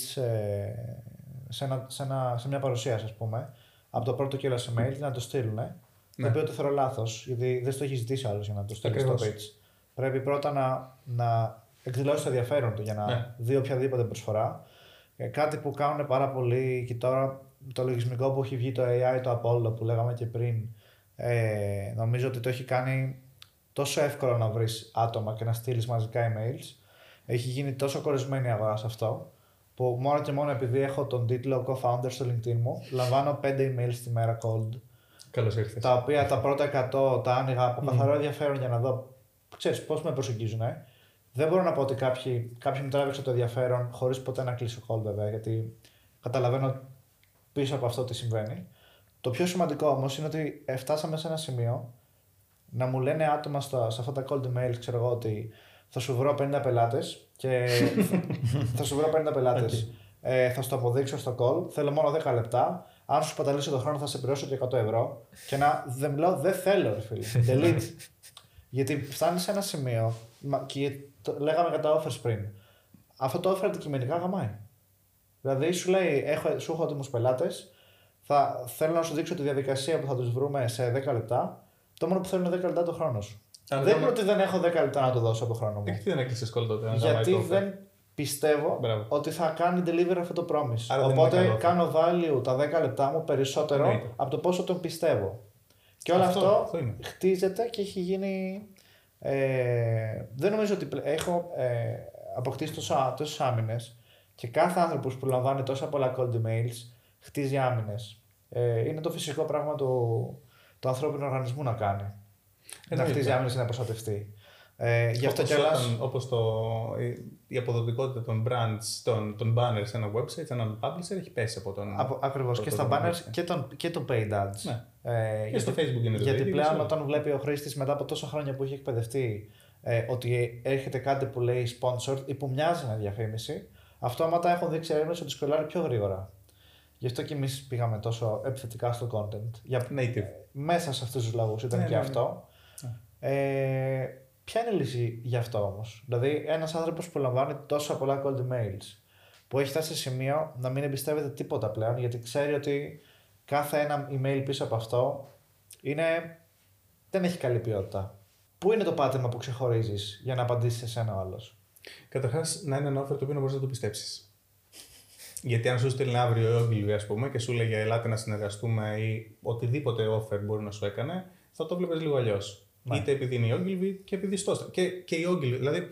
σε, ένα, σε, ένα, σε μια παρουσίαση, ας πούμε, από το πρώτο κιόλας email και να το στείλουν. Ναι. Το οποίο το θεωρώ λάθος, γιατί δεν στο έχει ζητήσει άλλος για να το στείλει στο pitch. Πρέπει πρώτα να, να εκδηλώσει το ενδιαφέρον του για να ναι. δει οποιαδήποτε προσφορά. Κάτι που κάνουν πάρα πολύ και τώρα το λογισμικό που έχει βγει το έι άι, το Apollo που λέγαμε και πριν, ε, νομίζω ότι το έχει κάνει τόσο εύκολο να βρεις άτομα και να στείλεις μαζικά emails. Έχει γίνει τόσο κορεσμένη η αγορά σε αυτό, που μόνο και μόνο επειδή έχω τον τίτλο co-founder στο LinkedIn μου, λαμβάνω πέντε emails τη μέρα cold. Καλώς ήρθες. Τα οποία τα πρώτα εκατό τα άνοιγα από καθαρό ενδιαφέρον για να δω, ξέρεις, πώς με προσεγγίζουν. Ε. Δεν μπορώ να πω ότι κάποιοι, κάποιοι μου τράβηξαν το ενδιαφέρον χωρίς ποτέ να κλείσω call, βέβαια, γιατί καταλαβαίνω πίσω από αυτό τι συμβαίνει. Το πιο σημαντικό όμως είναι ότι φτάσαμε σε ένα σημείο να μου λένε άτομα στο, σε αυτά τα cold emails, ξέρω εγώ, ότι θα σου βρω πενήντα πελάτες και θα σου βρω πενήντα πελάτες. Okay. Ε, θα σου το αποδείξω στο call. Θέλω μόνο δέκα λεπτά. Αν σου παταλήσω τον χρόνο θα σε πληρώσω και εκατό ευρώ. Και να δεν λέω, δεν θέλω, ρε φίλε. Delete. Γιατί φτάνει σε ένα σημείο και το, λέγαμε για τα offers πριν. Αυτό το offer αντικειμενικά γαμάει. Δηλαδή σου λέει, έχω, σου έχω έτοιμους πελάτες, θα, θέλω να σου δείξω τη διαδικασία που θα τους βρούμε σε δέκα λεπτά. Το μόνο που θέλω είναι δέκα λεπτά το χρόνος. Αν δεν είναι ότι δεν έχω δέκα λεπτά να το δώσω από το χρόνο μου. Γιατί δεν έκλεισες call τότε? Γιατί δεν πιστεύω Μπράβο. ότι θα κάνει deliver αυτό το promise. Άρα οπότε κάνω value τα δέκα λεπτά μου περισσότερο ναι. από το πόσο τον πιστεύω. Και όλο αυτό, αυτό, αυτό χτίζεται και έχει γίνει. Ε, δεν νομίζω ότι έχω ε, αποκτήσει τόσους άμυνες και κάθε άνθρωπος που λαμβάνει τόσα πολλά cold emails χτίζει άμυνες. Ε, είναι το φυσικό πράγμα του, του ανθρώπινου οργανισμού να κάνει. Ε, να χτίζει άμυνες και να προστατευτεί. Ε, γι' αυτό κιόλας. Όπως το, η αποδοτικότητα των brands, των, των banners σε ένα website, σε έναν publisher έχει πέσει από τον. Ακριβώς και στα banners και, τον, και το paid ads. Ναι. Ε, και γιατί, στο Facebook είναι το Γιατί video, πλέον όταν βλέπει ο χρήστης μετά από τόσα χρόνια που έχει εκπαιδευτεί ε, ότι έρχεται κάτι που λέει sponsored ή που μοιάζει με διαφήμιση, αυτόματα έχουν δείξει έρευνες ότι σκρολάρει πιο γρήγορα. Γι' αυτό και εμείς πήγαμε τόσο επιθετικά στο content. Για, native. Ε, μέσα σε αυτούς τους λόγους ήταν ναι, και ναι, ναι. αυτό. Ναι. Ε, Ποια είναι η λύση γι' αυτό όμως? Δηλαδή, ένας άνθρωπος που λαμβάνει τόσα πολλά cold emails, που έχει φτάσει σε σημείο να μην εμπιστεύεται τίποτα πλέον, γιατί ξέρει ότι κάθε ένα email πίσω από αυτό είναι... δεν έχει καλή ποιότητα. Πού είναι το πάτημα που ξεχωρίζεις για να απαντήσεις σε ένα άλλος? Καταρχάς, να είναι ένα offer το οποίο να μπορείς να το πιστέψεις. Γιατί αν σου στέλνει αύριο η Ogilvy, ας πούμε, και σου λέγε ελάτε να συνεργαστούμε ή οτιδήποτε offer μπορεί να σου έκανε, θα το βλέπεις λίγο αλλιώς. Ναι. Είτε επειδή είναι η Ogilvy και επειδή στο. Και, και η Ogilvy, δηλαδή.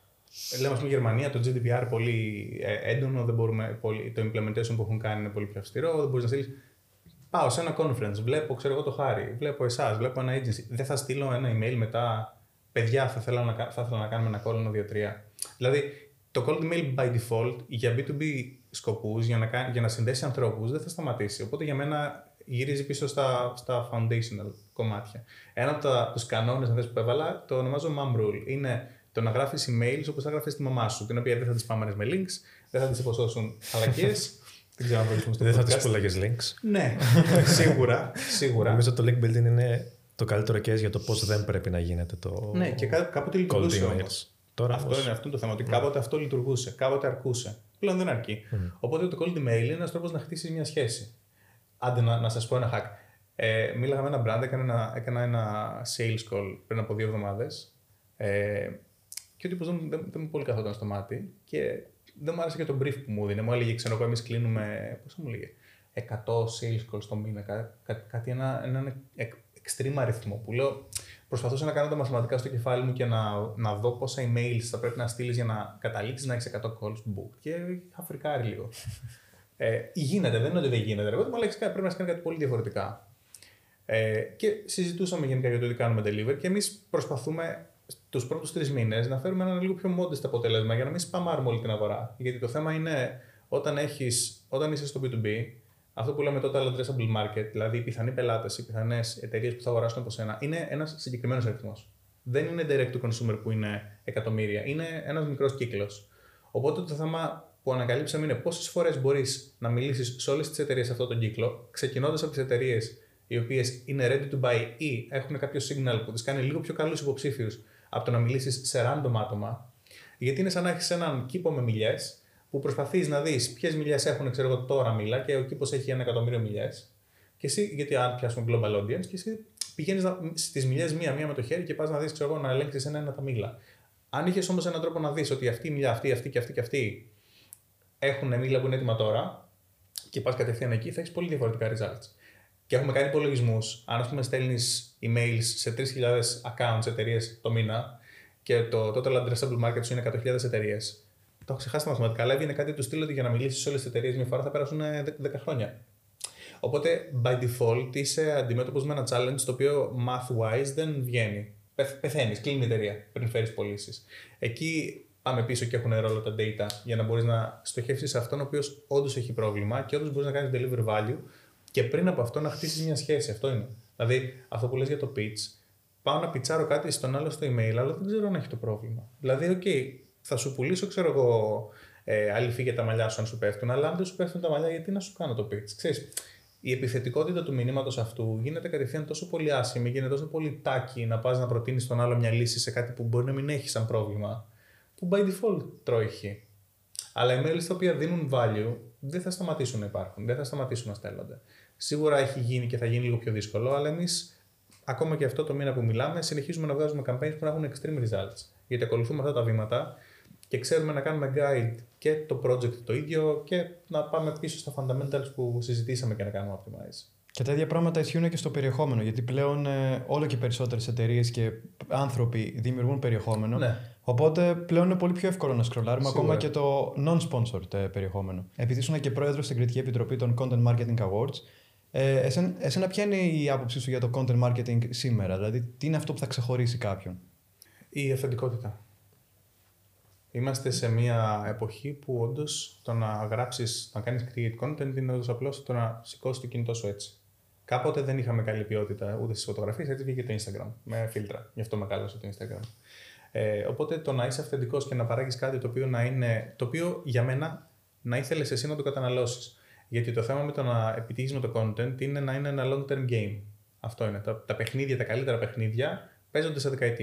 Λέμε στην Γερμανία το τζι ντι πι αρ πολύ έντονο, δεν μπορούμε, πολύ, το implementation που έχουν κάνει είναι πολύ πιο αυστηρό. Δεν μπορείς να στείλεις. Πάω σε ένα conference, βλέπω ξέρω εγώ το Χάρη, βλέπω εσάς, βλέπω ένα agency. Δεν θα στείλω ένα email μετά. Παιδιά, θα ήθελα να, θα ήθελα να κάνουμε ένα call ένα δύο τρία. Δηλαδή, το cold email by default για μπι του μπι σκοπούς, για να, για να συνδέσει ανθρώπους, δεν θα σταματήσει. Οπότε για μένα γυρίζει πίσω στα, στα foundational κομμάτια. Ένα από τους κανόνες που έβαλα το ονομάζω mom rule. Είναι το να γράφεις emails όπως θα γράφεις τη μαμά σου, την οποία δεν θα τις πάμενες με links, δεν θα τις υποσώσουν χαλακίες. Δεν ξέρω αν βοηθούμε στο podcast. Δεν θα τις πουλάγες links. Ναι, σίγουρα, σίγουρα. Νομίζω το link building είναι το καλύτερο case για το πώς δεν πρέπει να γίνεται το. Ναι, και κά, κάποτε λειτουργούσε όμως. Τώρα αυτό, όμως... είναι, αυτό είναι το θέμα. Ότι mm. κάποτε αυτό λειτουργούσε, κάποτε αρκούσε. Πλέον δεν αρκεί. Mm. Οπότε το cold email είναι ένας τρόπος να χτίσεις μια σχέση. Άντε να, να σας πω ένα hack. Ε, μίλαγα με ένα brand, έκανα ένα, έκανα ένα sales call πριν από δύο εβδομάδες. Ε, και ο τύπος δεν, δεν, δεν μου πολύ καθόταν στο μάτι. Και δεν μου άρεσε και το brief που μου δίνει. Μου έλεγε, ξέρω εγώ, εμείς κλείνουμε. Πώς μου λέγε, εκατό sales calls το μήνα. Κά, κά, κάτι, ένα, έναν extreme αριθμό που λέω. Προσπαθούσα να κάνω τα μαθηματικά στο κεφάλι μου και να, να δω πόσα emails θα πρέπει να στείλεις για να καταλήξεις να έχεις εκατό calls book. Και είχα φρικάρει λίγο. ε, γίνεται, δεν είναι ότι δεν γίνεται. Εγώ μου λέει πρέπει να κάνει κάτι πολύ διαφορετικά. Ε, και συζητούσαμε γενικά για το τι κάνουμε deliver και εμείς προσπαθούμε τους πρώτους τρεις μήνες να φέρουμε ένα λίγο πιο modest αποτέλεσμα για να μην σπαμάρουμε όλη την αγορά. Γιατί το θέμα είναι όταν, έχεις, όταν είσαι στο μπι του μπι, αυτό που λέμε total addressable market, δηλαδή οι πιθανοί πελάτες, οι πιθανές εταιρείες που θα αγοράσουν από σένα, είναι ένας συγκεκριμένος αριθμός. Δεν είναι direct to consumer που είναι εκατομμύρια, είναι ένας μικρός κύκλος. Οπότε το θέμα που ανακαλύψαμε είναι πόσες φορές μπορείς να μιλήσεις σε όλες τις εταιρείες σε αυτόν τον κύκλο, ξεκινώντας από τις εταιρείες οι οποίες είναι ready to buy ή έχουν κάποιο signal που τις κάνει λίγο πιο καλούς υποψήφιους από το να μιλήσεις σε random άτομα. Γιατί είναι σαν να έχεις έναν κήπο με μιλιές που προσπαθείς να δεις ποιες μιλιές έχουν, ξέρω εγώ, τώρα μίλα και ο κήπος έχει ένα εκατομμύριο μιλιές. Και εσύ, γιατί αν πιάσουμε global audience, και εσύ πηγαίνεις στις μιλιές μία-μία με το χέρι και πας να δεις, ξέρω εγώ, να ελέγξεις ένα-ένα τα μήλα. Αν είχες όμως έναν τρόπο να δεις ότι αυτή η μιλιά, αυτή, αυτή και αυτή και αυτή έχουν μήλα που είναι έτοιμα τώρα και πας κατευθείαν εκεί, θα έχεις πολύ διαφορετικά results. Και έχουμε κάνει υπολογισμούς. Αν, ας πούμε, στέλνεις emails σε τρεις χιλιάδες accounts εταιρείες το μήνα και το total addressable market σου είναι εκατό χιλιάδες εταιρείες. Το έχω ξεχάσει τα μαθηματικά, αλλά είναι κάτι του στείλω ότι για να μιλήσεις σε όλες τις εταιρείες μια φορά θα περάσουν δέκα χρόνια. Οπότε, by default, είσαι αντιμέτωπος με ένα challenge το οποίο math-wise δεν βγαίνει. Πεθαίνεις, κλείνει η εταιρεία πριν φέρεις πωλήσεις. Εκεί πάμε πίσω και έχουν ρόλο τα data για να μπορείς να στοχεύσεις σε αυτόν ο οποίος όντως έχει πρόβλημα και όντως μπορείς να κάνεις deliver value και πριν από αυτό να χτίσεις μια σχέση. Αυτό είναι. Δηλαδή, αυτό που λες για το pitch, πάω να πιτσάρω κάτι στον άλλο στο email, αλλά δεν ξέρω αν έχει το πρόβλημα. Δηλαδή, OK, θα σου πουλήσω, ξέρω εγώ, ε, αληφή για τα μαλλιά σου αν σου πέφτουν, αλλά αν δεν σου πέφτουν τα μαλλιά, γιατί να σου κάνω το pitch. Ξέρεις, η επιθετικότητα του μηνύματος αυτού γίνεται κατευθείαν τόσο πολύ άσχημη, γίνεται τόσο πολύ τάκι να πας να προτείνεις στον άλλο μια λύση σε κάτι που μπορεί να μην έχει σαν πρόβλημα, που by default τρώει χ. Αλλά οι mails τα οποία δίνουν value δεν θα σταματήσουν να υπάρχουν, δεν θα σταματήσουν να στέλνονται. Σίγουρα έχει γίνει και θα γίνει λίγο πιο δύσκολο, αλλά εμείς, ακόμα και αυτό το μήνα που μιλάμε, συνεχίζουμε να βγάζουμε campaigns που να έχουν extreme results. Γιατί ακολουθούμε αυτά τα βήματα και ξέρουμε να κάνουμε guide και το project το ίδιο και να πάμε πίσω στα fundamentals που συζητήσαμε και να κάνουμε optimize. Και τα ίδια πράγματα ισχύουν και στο περιεχόμενο, γιατί πλέον ε, όλο και περισσότερες εταιρείες και άνθρωποι δημιουργούν περιεχόμενο. Ναι. Οπότε πλέον είναι πολύ πιο εύκολο να σκρολάρουμε ακόμα και το non-sponsored περιεχόμενο. Επειδή ήσουν και πρόεδρος στην Κριτική Επιτροπή των Content Marketing Awards, ε, εσένα, εσένα ποια είναι η άποψή σου για το content marketing σήμερα, δηλαδή τι είναι αυτό που θα ξεχωρίσει κάποιον? Η αυθεντικότητα. Είμαστε σε μια εποχή που όντως το να γράψεις, να κάνεις create content είναι όντως απλώς το να σηκώσεις το κινητό σου έτσι. Κάποτε δεν είχαμε καλή ποιότητα ούτε στις φωτογραφίες, έτσι βγήκε το Instagram με φίλτρα. Γι' αυτό μεγάλωσε το Instagram. Ε, οπότε το να είσαι αυθεντικός και να παράγεις κάτι το οποίο να είναι, το οποίο για μένα να ήθελες εσύ να το καταναλώσεις. Γιατί το θέμα με το να επιτύχεις με το content είναι να είναι ένα long term game. Αυτό είναι. Τα, τα παιχνίδια, τα καλύτερα παιχνίδια παίζονται σε δεκαετίες.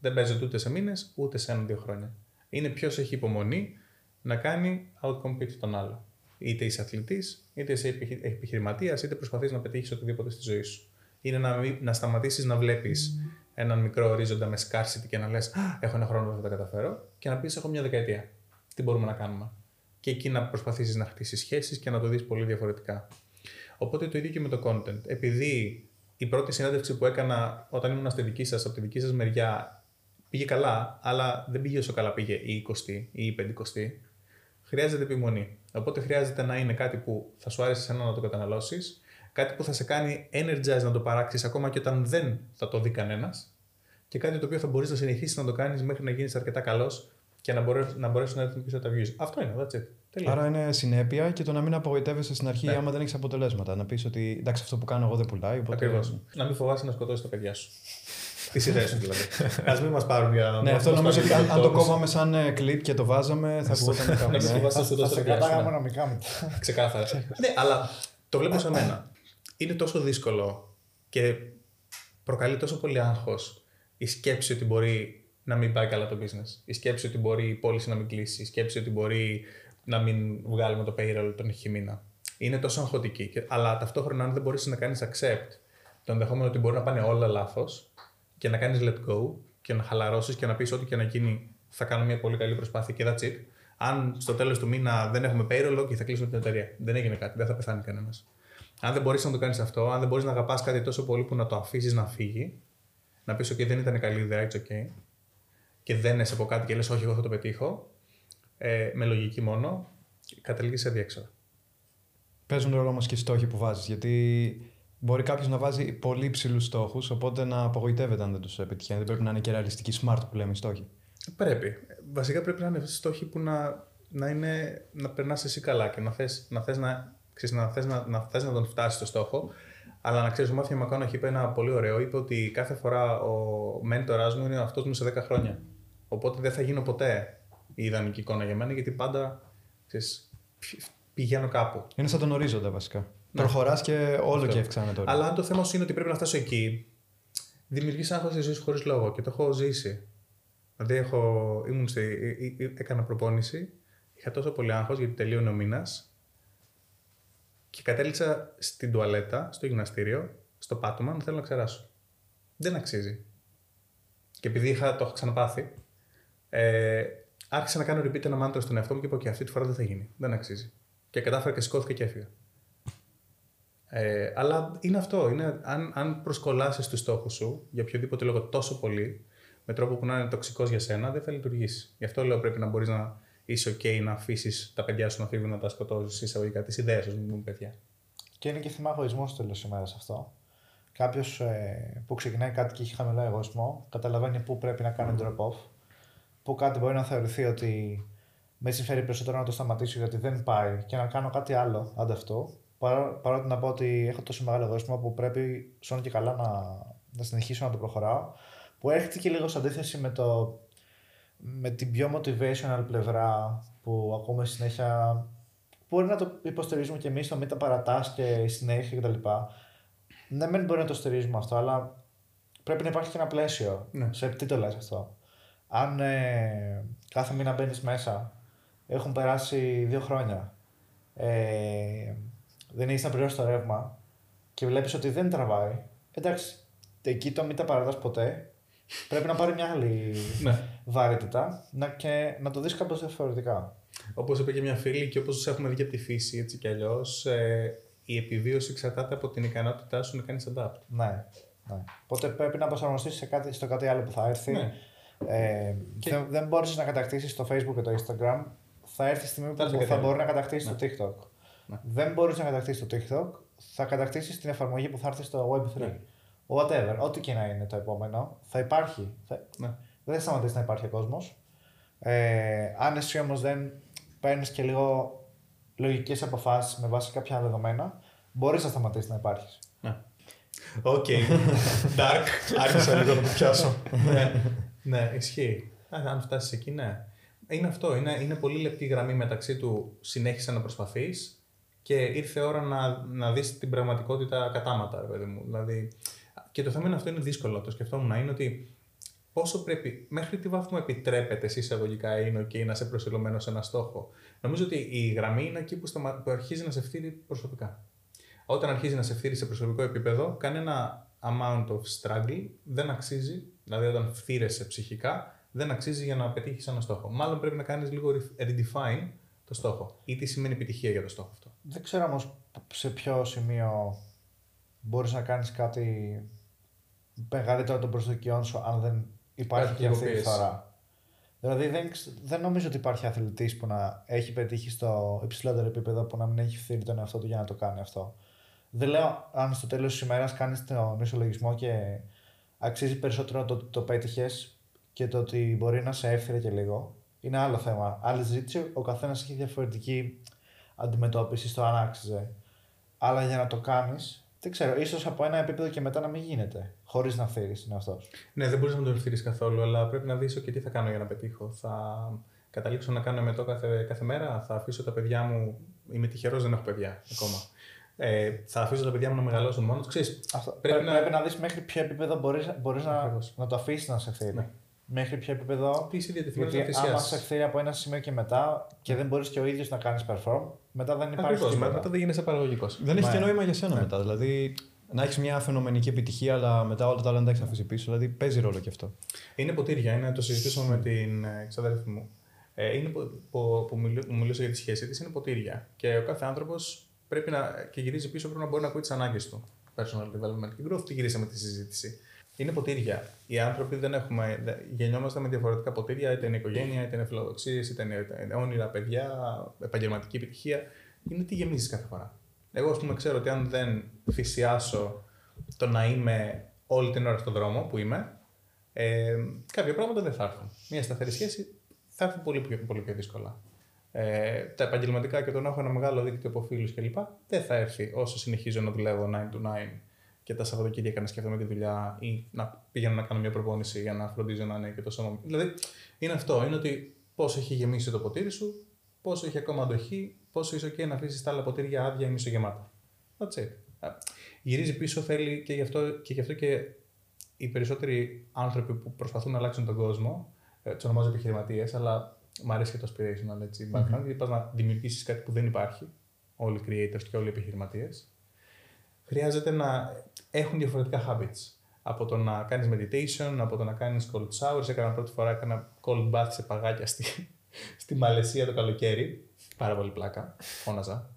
Δεν παίζεται ούτε σε μήνες, ούτε σε ένα-δύο χρόνια. Είναι ποιος έχει υπομονή να κάνει outcompete τον άλλο. Είτε είσαι αθλητής, είτε είσαι επιχειρηματίας, είτε προσπαθείς να πετύχεις οτιδήποτε στη ζωή σου. Είναι να, να σταματήσεις να βλέπεις mm. έναν μικρό ορίζοντα με scarcity και να λες έχω ένα χρόνο που θα τα καταφέρω, και να πεις έχω μια δεκαετία. Τι μπορούμε να κάνουμε. Και εκεί να προσπαθήσεις να χτίσεις σχέσεις και να το δεις πολύ διαφορετικά. Οπότε το ίδιο και με το content. Επειδή η πρώτη συνέντευξη που έκανα όταν ήμουν στη δική σας, από τη δική σας μεριά, πήγε καλά, αλλά δεν πήγε όσο καλά πήγε η εικοστή ή η πεντηκοστή, χρειάζεται επιμονή. Οπότε χρειάζεται να είναι κάτι που θα σου άρεσε εσένα να το καταναλώσεις, κάτι που θα σε κάνει energize να το παράξεις ακόμα και όταν δεν θα το δει κανένας, και κάτι το οποίο θα μπορείς να συνεχίσεις να το κάνεις μέχρι να γίνεις αρκετά καλός και να μπορέσουν να, μπορέσουν να έρθουν πίσω τα views. Αυτό είναι, that's it. Τελεία. Άρα είναι συνέπεια και το να μην απογοητεύεσαι στην αρχή, ναι. άμα δεν έχεις αποτελέσματα. Να πεις ότι εντάξει, αυτό που κάνω εγώ δεν πουλάει. Οπότε... Ακριβώς. Να μην φοβάσαι να σκοτώσεις τα παιδιά σου. Τις ιδέες σου δηλαδή. Ας μην μας πάρουν για να. Ναι, αυτό νομίζω ότι αν το κόβαμε σαν κλιπ και το βάζαμε, θα ακουγόταν κάπου. Να μην φοβάσαι να σκοτώσεις τα παιδιά σου. Θα σε κρατάγαμε νομικά μετά. Ξεκάθαρα. Ναι, αλλά το βλέπω σε μένα. Είναι τόσο δύσκολο και προκαλεί τόσο πολύ άγχος η σκέψη ότι μπορεί να μην πάει καλά το business. Η σκέψη ότι μπορεί η πώληση να μην κλείσει. Η σκέψη ότι μπορεί να μην βγάλουμε το payroll τον έχει μήνα. Είναι τόσο αγχωτική. Αλλά ταυτόχρονα, αν δεν μπορείς να κάνεις accept το ενδεχόμενο ότι μπορεί να πάνε όλα λάθος και να κάνεις let go και να χαλαρώσεις και να πεις ό,τι και να γίνει, θα κάνω μια πολύ καλή προσπάθεια και that's it. Αν στο τέλος του μήνα δεν έχουμε payroll, και θα κλείσουμε την εταιρεία. Δεν έγινε κάτι, δεν θα πεθάνει κανένας. Αν δεν μπορείς να το κάνεις αυτό, αν δεν μπορείς να αγαπάς κάτι τόσο πολύ που να το αφήσεις να φύγει, να πεις: OK, δεν ήταν καλή ιδέα, it's OK, και δεν είσαι από κάτι και λες: Όχι, εγώ θα το πετύχω, ε, με λογική μόνο, καταλήγεις σε διέξοδο. Παίζουν ρόλο όμως και οι στόχοι που βάζεις. Γιατί μπορεί κάποιος να βάζει πολύ ψηλούς στόχους, οπότε να απογοητεύεται αν δεν τους πετυχαίνει. Δεν πρέπει να είναι και ρεαλιστικοί, smart που λέμε οι στόχοι. Πρέπει. Βασικά πρέπει να είναι στόχοι που να, να, είναι, να περνάς εσύ καλά και να θες να, θες να, ξέρεις, να, θες να, να, θες να τον φτάσεις στο στόχο. Αλλά να ξέρεις, ο Μάθιου Μακόναχη είπε ένα πολύ ωραίο. Είπε ότι κάθε φορά ο μέντορας μου είναι αυτός μου σε δέκα χρόνια. Οπότε δεν θα γίνω ποτέ η ιδανική εικόνα για μένα, γιατί πάντα ξέρεις, πηγαίνω κάπου. Είναι σαν τον ορίζοντα βασικά. Ναι. Προχωράς και όλο αυτό. Και ευξάνεται τώρα. Αλλά αν το θέμα σου είναι ότι πρέπει να φτάσω εκεί, δημιουργείς άγχος στη ζωή σου χωρίς λόγο, και το έχω ζήσει. Δηλαδή, έχω, ήμουν στη, έκανα προπόνηση, είχα τόσο πολύ άγχος γιατί τελείωνε ο μήνας και κατέληξα στην τουαλέτα, στο γυμναστήριο, στο πάτωμα, να θέλω να ξεράσω. Δεν αξίζει. Και επειδή είχα, το έχω ξαναπάθει, ε, άρχισα να κάνω repeat ένα μάντρα στον εαυτό μου και είπα: OK, αυτή τη φορά δεν θα γίνει. Δεν αξίζει. Και κατάφερα και σηκώθηκα και έφυγα. Ε, αλλά είναι αυτό. Είναι, αν, αν προσκολάσεις τους στόχους σου για οποιοδήποτε λόγο τόσο πολύ, με τρόπο που να είναι τοξικός για σένα, δεν θα λειτουργήσει. Γι' αυτό λέω: πρέπει να μπορείς να είσαι OK να αφήσεις τα παιδιά σου να φύγουν, να τα σκοτώσεις εισαγωγικά, τις ιδέες σου, μην παιδιά. Και είναι και θέμα εγωισμού στο τέλος της ημέρας αυτό. Κάποιος ε, που ξεκινάει κάτι και έχει χαμηλό εγωισμό, καταλαβαίνει πού πρέπει να κάνει drop-off, που κάτι μπορεί να θεωρηθεί ότι με συμφέρει περισσότερο να το σταματήσω γιατί δεν πάει και να κάνω κάτι άλλο ανταυτό. Παρότι να πω ότι έχω τόσο μεγάλο εγωισμό που πρέπει σώνει και καλά να, να συνεχίσω να το προχωράω, που έρχεται και λίγο σε αντίθεση με, το, με την πιο motivational πλευρά που ακούμε συνέχεια. Μπορεί να το υποστηρίζουμε και εμείς, το μην τα παρατάς και συνέχεια κτλ. Ναι, δεν μπορεί να το στηρίζουμε αυτό, αλλά πρέπει να υπάρχει και ένα πλαίσιο. Ναι. Σε τι το λες αυτό. Αν ε, κάθε μήνα μπαίνεις μέσα, έχουν περάσει δύο χρόνια, ε, δεν έχεις να πληρώσεις το ρεύμα και βλέπεις ότι δεν τραβάει, εντάξει, εκεί το μην τα παρατάς ποτέ, πρέπει να πάρει μια άλλη ναι. βαρύτητα να, και να το δεις κάπως διαφορετικά. Όπως είπε και μια φίλη και όπως έχουμε δει και από τη φύση, έτσι κι αλλιώς, ε, η επιβίωση εξαρτάται από την ικανότητά σου να κάνεις adapt. Ναι, ναι. Οπότε πρέπει να προσαρμοστείς σε κάτι, στο κάτι άλλο που θα έρθει. Ναι. Ε, και... δεν, δεν μπορείς να κατακτήσεις το Facebook και το Instagram. Θα έρθει η στιγμή που θα, θα μπορεί να κατακτήσεις ναι. το TikTok. Ναι. Δεν μπορείς να κατακτήσεις το TikTok, θα κατακτήσεις την εφαρμογή που θα έρθει στο Web τρία. Ναι. Whatever, ό,τι και να είναι το επόμενο, θα υπάρχει. Θα... Ναι. Δεν θα σταματήσει να υπάρχει ο κόσμος. Ε, αν εσύ όμως δεν παίρνεις και λίγο λογικές αποφάσεις με βάση κάποια δεδομένα, μπορείς να σταματήσεις να υπάρχεις. Ναι. Οκ. Okay. Dark. Άρχισα λίγο να το πιάσω. ναι. ναι, ισχύει. Αν φτάσεις εκεί, ναι. Είναι αυτό. Είναι, είναι πολύ λεπτή γραμμή μεταξύ του συνέχισε να προσπαθείς και ήρθε ώρα να, να δεις την πραγματικότητα κατάματα, ρε παιδί μου. Δηλαδή, και το θέμα είναι αυτό, είναι δύσκολο. Το σκεφτόμουν να είναι ότι πόσο πρέπει, μέχρι τι βάθμο επιτρέπεται σε εισαγωγικά είναι OK να είσαι προσιλωμένο σε ένα στόχο. Νομίζω ότι η γραμμή είναι εκεί που, στομα... που αρχίζει να σε φθείρει προσωπικά. Όταν αρχίζει να σε φθείρει σε προσωπικό επίπεδο, κανένα amount of struggle δεν αξίζει, δηλαδή όταν φθείρεσαι ψυχικά, δεν αξίζει για να πετύχεις ένα στόχο. Μάλλον πρέπει να κάνεις λίγο redefine το στόχο ή τι σημαίνει επιτυχία για το στόχο αυτό. Δεν ξέρω όμως σε ποιο σημείο μπορείς να κάνεις κάτι μεγαλύτερο των προσδοκιών σου αν δεν υπάρχει και αυτή η διαφθορά. Δηλαδή δεν, δεν νομίζω ότι υπάρχει αθλητής που να έχει πετύχει στο υψηλότερο επίπεδο που να μην έχει φθείρει τον εαυτό του για να το κάνει αυτό. Δεν λέω αν στο τέλος της ημέρας κάνεις τον ισολογισμό και αξίζει περισσότερο το ότι το πέτυχες και το ότι μπορεί να σε έφερε και λίγο. Είναι άλλο θέμα. Άλλη συζήτηση, ο καθένας έχει διαφορετική αντιμετώπιση στο αν άξιζε. Αλλά για να το κάνεις, δεν ξέρω, ίσως από ένα επίπεδο και μετά να μην γίνεται, χωρίς να φθείρεις τον εαυτό σου. Ναι, δεν μπορείς να τον φθείρεις καθόλου, αλλά πρέπει να δεις και τι θα κάνω για να πετύχω. Θα καταλήξω να κάνω εμετό κάθε, κάθε μέρα, θα αφήσω τα παιδιά μου. Είμαι τυχερός, δεν έχω παιδιά ακόμα. Ε, θα αφήσω τα παιδιά μου να μεγαλώσουν μόνο τους. Ξέρεις, Αυτό, πρέπει, πρέπει, να... πρέπει να δεις μέχρι ποιο επίπεδο μπορείς, μπορείς να, να το αφήσεις να σε φθείρει. Ναι. Μέχρι ποιο επίπεδο. Γιατί άμα σε φθείρει από ένα σημείο και μετά και δεν μπορείς και ο ίδιος να κάνεις perform, μετά δεν υπάρχει Ακριβώς, τίποτα. μετά δεν γίνεσαι παραγωγικός. Δεν έχει Ναι. και νόημα για σένα Ναι. μετά. Δηλαδή να έχει μια φαινομενική επιτυχία, αλλά μετά όλα τα άλλα να τα έχει αφήσει πίσω. Δηλαδή παίζει ρόλο και αυτό. Είναι ποτήρια, είναι, το συζητήσαμε με την εξαδέρφη μου. Ε, είναι που, που, που μιλού, μου μιλούσε για τη σχέση της, είναι ποτήρια. Και ο κάθε άνθρωπος πρέπει να, και γυρίζει πίσω, πρέπει να μπορεί να ακούει τις ανάγκες του. Personal development και growth, και γυρίσαμε τη συζήτηση. Είναι ποτήρια. Οι άνθρωποι δεν έχουμε, γεννιόμαστε με διαφορετικά ποτήρια, είτε είναι οικογένεια, είτε είναι φιλοδοξίες, είτε είναι όνειρα, παιδιά, επαγγελματική επιτυχία. Είναι τι γεμίζεις κάθε φορά. Εγώ, ας πούμε, ξέρω ότι αν δεν θυσιάσω το να είμαι όλη την ώρα στον δρόμο που είμαι, ε, κάποια πράγματα δεν θα έρθουν. Μια σταθερή σχέση θα έρθει πολύ πιο, πολύ πιο δύσκολα. Ε, τα επαγγελματικά και το να έχω ένα μεγάλο δίκτυο από φίλους κλπ. Δεν θα έρθει όσο συνεχίζω να δουλεύω nine to nine και τα Σαββατοκύριακα να σκέφτομαι τη δουλειά ή να πηγαίνω να κάνω μια προπόνηση για να φροντίζω να είναι και το σώμα μου. Δηλαδή, είναι αυτό. Είναι ότι πόσο έχει γεμίσει το ποτήρι σου, πόσο έχει ακόμα αντοχή, πόσο είσαι OK να αφήσεις τα άλλα ποτήρια άδεια ή μισογεμάτα. That's it. Γυρίζει πίσω, θέλει και γι' αυτό και, γι αυτό και οι περισσότεροι άνθρωποι που προσπαθούν να αλλάξουν τον κόσμο, τους ονομάζω επιχειρηματίες, αλλά μου αρέσει και το aspirational έτσι, background, mm-hmm. γιατί πας να δημιουργήσεις κάτι που δεν υπάρχει, όλοι οι creators και όλοι οι επιχειρηματίες. Χρειάζεται να έχουν διαφορετικά habits. Από το να κάνεις meditation, από το να κάνεις cold showers. Έκανα πρώτη φορά έκανα cold bath σε παγάκια στη, στη Μαλαισία το καλοκαίρι. Πάρα πολύ πλάκα. Φώναζα.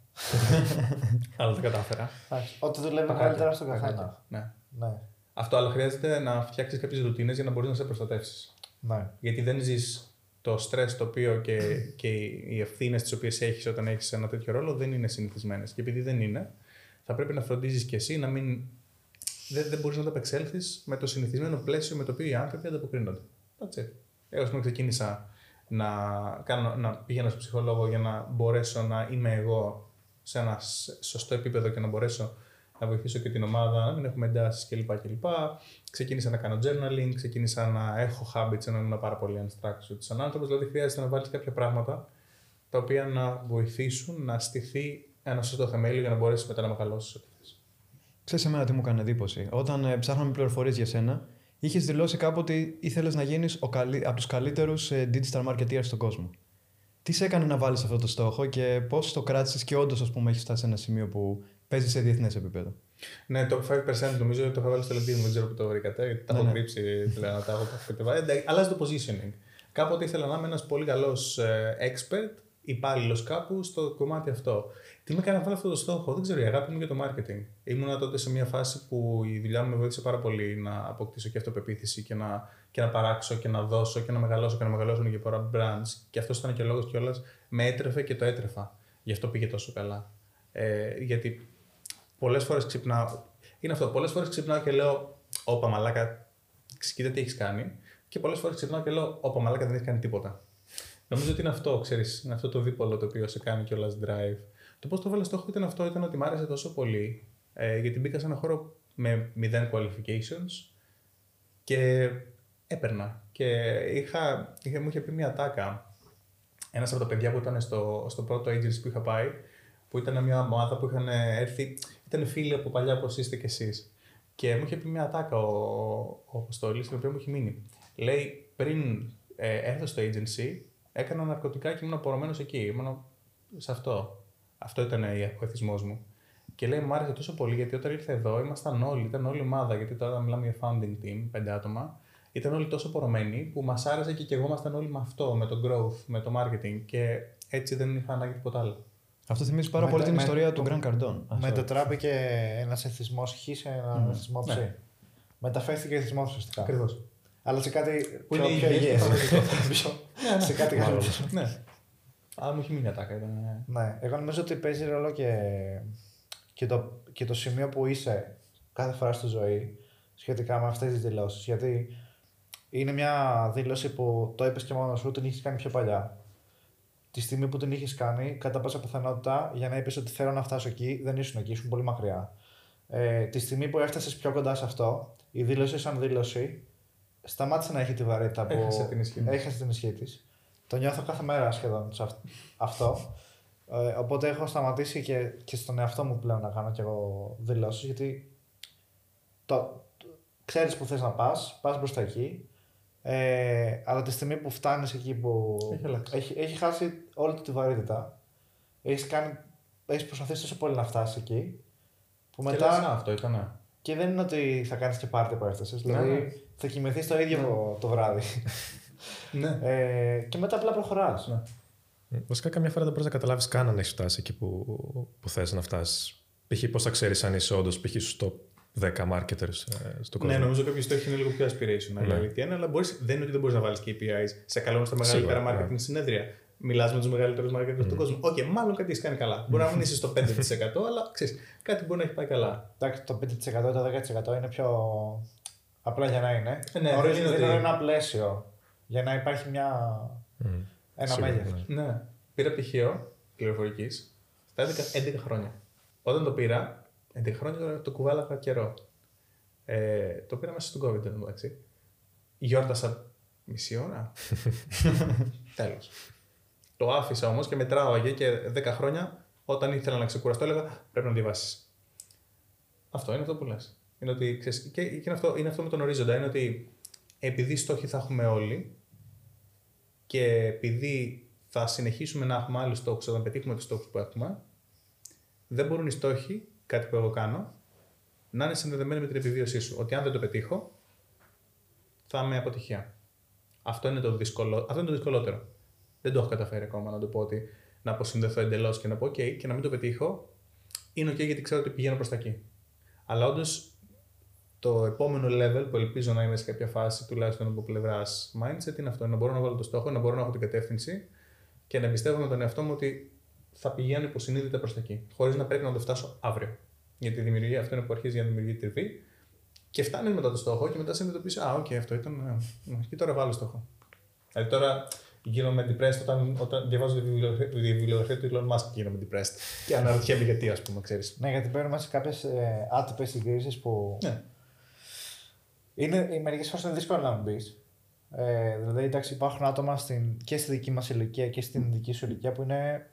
Αλλά το κατάφερα. Ό,τι δουλεύει καλύτερα στον καθένα. Ναι. Ναι. Αυτό, αλλά χρειάζεται να φτιάξεις κάποιες ρουτίνες για να μπορείς να σε προστατεύσεις. Ναι. Γιατί δεν ζεις το στρες το οποίο και, και οι ευθύνες τις οποίες έχεις όταν έχεις ένα τέτοιο ρόλο δεν είναι συνηθισμένες. Και επειδή δεν είναι, θα πρέπει να φροντίζεις κι εσύ να μην. Δεν, δεν μπορείς να ανταπεξέλθεις με το συνηθισμένο πλαίσιο με το οποίο οι άνθρωποι ανταποκρίνονται. That's it. Εγώ, ας πούμε, ξεκίνησα να, κάνω, να πήγαινα στο ψυχολόγο για να μπορέσω να είμαι εγώ σε ένα σωστό επίπεδο και να μπορέσω να βοηθήσω και την ομάδα, να μην έχουμε εντάσεις κλπ. κλπ. Ξεκίνησα να κάνω journaling, ξεκίνησα να έχω habits, να είμαι πάρα πολύ unstructured σαν άνθρωπος. Δηλαδή, χρειάζεται να βάλεις κάποια πράγματα τα οποία να βοηθήσουν να στηθεί ένα σωστό θεμέλιο για να μπορέσει μετά να μεγαλώσει ό,τι θες. Ξέρεις εμένα τι μου έκανε εντύπωση. Όταν ε, ψάχναμε πληροφορίες για σένα, είχες δηλώσει κάπου ότι ήθελες να γίνεις ο καλύ... από τους καλύτερους ε, digital marketeers στον κόσμο. Τι σε έκανε να βάλεις αυτό το στόχο και πώς το κράτησες και όντως, ας πούμε, έχεις φτάσει σε ένα σημείο που παίζεις σε διεθνές επίπεδο? Ναι, το πέντε τοις εκατό νομίζω ότι το είχα βάλει στο LinkedIn, δεν ξέρω που το βρήκατε, γιατί τα ναι, έχω ναι. κρύψει πλέον, τα έχω κατεβάσει. Αλλάζει το positioning. Κάποτε ήθελα να είμαι ένας πολύ καλός ε, expert, υπάλληλος κάπου στο κομμάτι αυτό. Τι με έκανε να βάλω αυτό το στόχο, δεν ξέρω, η αγάπη μου για το marketing. Ήμουνα τότε σε μια φάση που η δουλειά μου με βοήθησε πάρα πολύ να αποκτήσω και αυτοπεποίθηση και να, και να παράξω και να δώσω και να μεγαλώσω και να μεγαλώσουν και πολλά brands. Και αυτό ήταν και ο λόγος κιόλας, με έτρεφε και το έτρεφα. Γι' αυτό πήγε τόσο καλά. Ε, γιατί πολλές φορές ξυπνάω. Είναι αυτό, πολλές φορές ξυπνάω και λέω, όπα μαλάκα, κοίτα τι έχεις κάνει. Και πολλές φορές ξυπνάω και λέω, όπα μαλάκα, δεν έχεις κάνει τίποτα. Νομίζω ότι είναι αυτό, ξέρεις, είναι αυτό το δίπολο το οποίο σε κάνει κιόλας drive. Το πώς το βάλα στόχο ήταν αυτό, ήταν ότι μ' άρεσε τόσο πολύ, ε, γιατί μπήκα σε έναν χώρο με μηδέν qualifications και έπαιρνα. Και είχα, είχα, μου είχε πει μια τάκα, ένας από τα παιδιά που ήταν στο, στο πρώτο agency που είχα πάει, που ήταν μια ομάδα που είχαν έρθει, ήταν φίλοι από παλιά όπως είστε κι εσείς. Και μου είχε πει μια τάκα ο, ο Αποστόλης, η οποία μου έχει μείνει. Λέει πριν ε, έρθω στο agency, έκανα ναρκωτικά και ήμουν απορωμένος εκεί. Ήμουν σε αυτό. Αυτό ήταν ο εθισμός μου. Και λέει, μου άρεσε τόσο πολύ γιατί όταν ήρθα εδώ ήμασταν όλοι, ήταν όλη η ομάδα. Γιατί τώρα μιλάμε για founding team, πέντε άτομα. Ήταν όλοι τόσο πορωμένοι που μας άρεσε και κι εγώ ήμασταν όλοι με αυτό, με το growth, με το marketing. Και έτσι δεν είχα ανάγκη τίποτα άλλο. Αυτό θυμίζει πάρα με πολύ το, την με, ιστορία το, του Grand Cardone. Μετατράπηκε ένας εθισμός χ σε έναν mm. εθισμό ψ. Ναι. Μεταφέρθηκε εθισμός ουσιαστικά. Ακριβώς. Αλλά σε κάτι που πιο, είναι πιο υγιές. Σε κάτι καλύτερο. Ναι. Αλλά μου είχε μείνει ατάκα. Ήταν... Ναι. Εγώ νομίζω ότι παίζει ρόλο και, και, το, και το σημείο που είσαι κάθε φορά στη ζωή σχετικά με αυτές τις δηλώσεις. Γιατί είναι μια δήλωση που το είπες και μόνος σου, την είχες κάνει πιο παλιά. Τη στιγμή που την είχες κάνει, κατά πάσα πιθανότητα, για να είπες ότι θέλω να φτάσω εκεί, δεν ήσουν εκεί, ήσουν πολύ μακριά. Ε, τη στιγμή που έφτασες πιο κοντά σε αυτό, η δήλωση σαν δήλωση σταμάτησε να έχει τη βαρύτητα που έχασε την ισχύ, έχασε την ισχύ της. Το νιώθω κάθε μέρα σχεδόν σε αυτό. Ε, οπότε έχω σταματήσει και, και στον εαυτό μου πλέον να κάνω κι εγώ δηλώσεις, γιατί το, ξέρεις που θες να πας, πας μπροστά εκεί. Ε, αλλά τη στιγμή που φτάνεις εκεί που έχει, έχει, έχει χάσει όλη τη βαρύτητα, έχεις, κάνει, έχεις προσπαθήσει τόσο πολύ να φτάσεις εκεί που και μετά... λες, αυτό ήταν. Και δεν είναι ότι θα κάνεις και πάρτι που έφτασες, Ναι, δηλαδή ναι. θα κοιμηθείς το ίδιο ναι. το βράδυ. Ναι. Ε, και μετά απλά προχωράς. Ναι. Βασικά, καμιά φορά δεν μπορείς να καταλάβεις καν αν έχεις φτάσει εκεί που, που θες να φτάσεις. Π.χ. πώς θα ξέρεις αν είσαι όντως π.χ. στο δέκα marketers στον κόσμο. Ναι, νομίζω κάποιο στόχοι είναι λίγο πιο aspirational. Ναι. Αλήθεια είναι, αλλά μπορείς, δεν είναι ότι δεν μπορεί να βάλει κέι πι άις σε καλούμε στα μεγαλύτερα Σίγουρα, marketing ναι. συνέδρια. Μιλάς με τους μεγαλύτερους marketers mm. στον κόσμο. Οκ, okay, μάλλον κάτι έχει κάνει καλά. Μπορεί να μην είσαι στο πέντε τοις εκατό, αλλά ξέρεις, κάτι μπορεί να έχει πάει καλά. Εντάξει, το πέντε τοις εκατό ή το δέκα τοις εκατό είναι πιο απλά για να είναι. Ναι, ορίζει είναι ότι... ότι... ένα πλαίσιο για να υπάρχει μια... Mm. ένα μέγεθος. Ναι. ναι. Πήρα πτυχίο πληροφορικής στα έντεκα χρόνια. Όταν το πήρα, έντεκα χρόνια το κουβάλαγα καιρό. Ε, το πήρα μέσα στον COVID, εντάξει. Γιόρτασα μισή ώρα. Τέλος. Το άφησα όμως και μετράωγε και δέκα χρόνια όταν ήθελα να ξεκουραστώ έλεγα πρέπει να διαβάσεις. Αυτό είναι αυτό που λες. Είναι ότι, ξέρεις, και, και είναι, αυτό, είναι αυτό με τον ορίζοντα. Είναι ότι επειδή στόχοι θα έχουμε όλοι και επειδή θα συνεχίσουμε να έχουμε άλλους στόχους όταν πετύχουμε τους στόχους που έχουμε, δεν μπορούν οι στόχοι, κάτι που εγώ κάνω, να είναι συνδεδεμένοι με την επιβίωσή σου. Ότι αν δεν το πετύχω, θα είμαι αποτυχία. Αυτό είναι το, δυσκολό, αυτό είναι το δυσκολότερο. Δεν το έχω καταφέρει ακόμα να το πω ότι να αποσυνδεθώ εντελώς και να πω OK και να μην το πετύχω. Είναι OK γιατί ξέρω ότι πηγαίνω προς τα εκεί. Αλλά όντως το επόμενο level που ελπίζω να είμαι σε κάποια φάση, τουλάχιστον από πλευράς mindset, είναι αυτό. Να μπορώ να βάλω το στόχο, να μπορώ να έχω την κατεύθυνση και να πιστεύω με τον εαυτό μου ότι θα πηγαίνω υποσυνείδητα προς τα εκεί. Χωρίς να πρέπει να το φτάσω αύριο. Γιατί η δημιουργία αυτό είναι που αρχίζει για να δημιουργεί τριβή και φτάνει μετά το στόχο και μετά συνειδητοποιήσει, α, οκ, okay, αυτό ήταν. Και τώρα βάλω στόχο. Δηλαδή τώρα γίνομαι depressed όταν, όταν διαβάζω τη βιβλιογραφία του Elon Musk και γίνομαι depressed. Και αναρωτιέμαι γιατί, ας πούμε, ξέρεις. Ναι, γιατί παίρνουμε σε κάποιες ε, άτυπες συγκρίσεις που. Ναι. Είναι, μερικές φορές είναι δύσκολο να μου πεις. Ε, δηλαδή, εντάξει, υπάρχουν άτομα στην, και στη δική μας ηλικία και στην δική σου ηλικία που είναι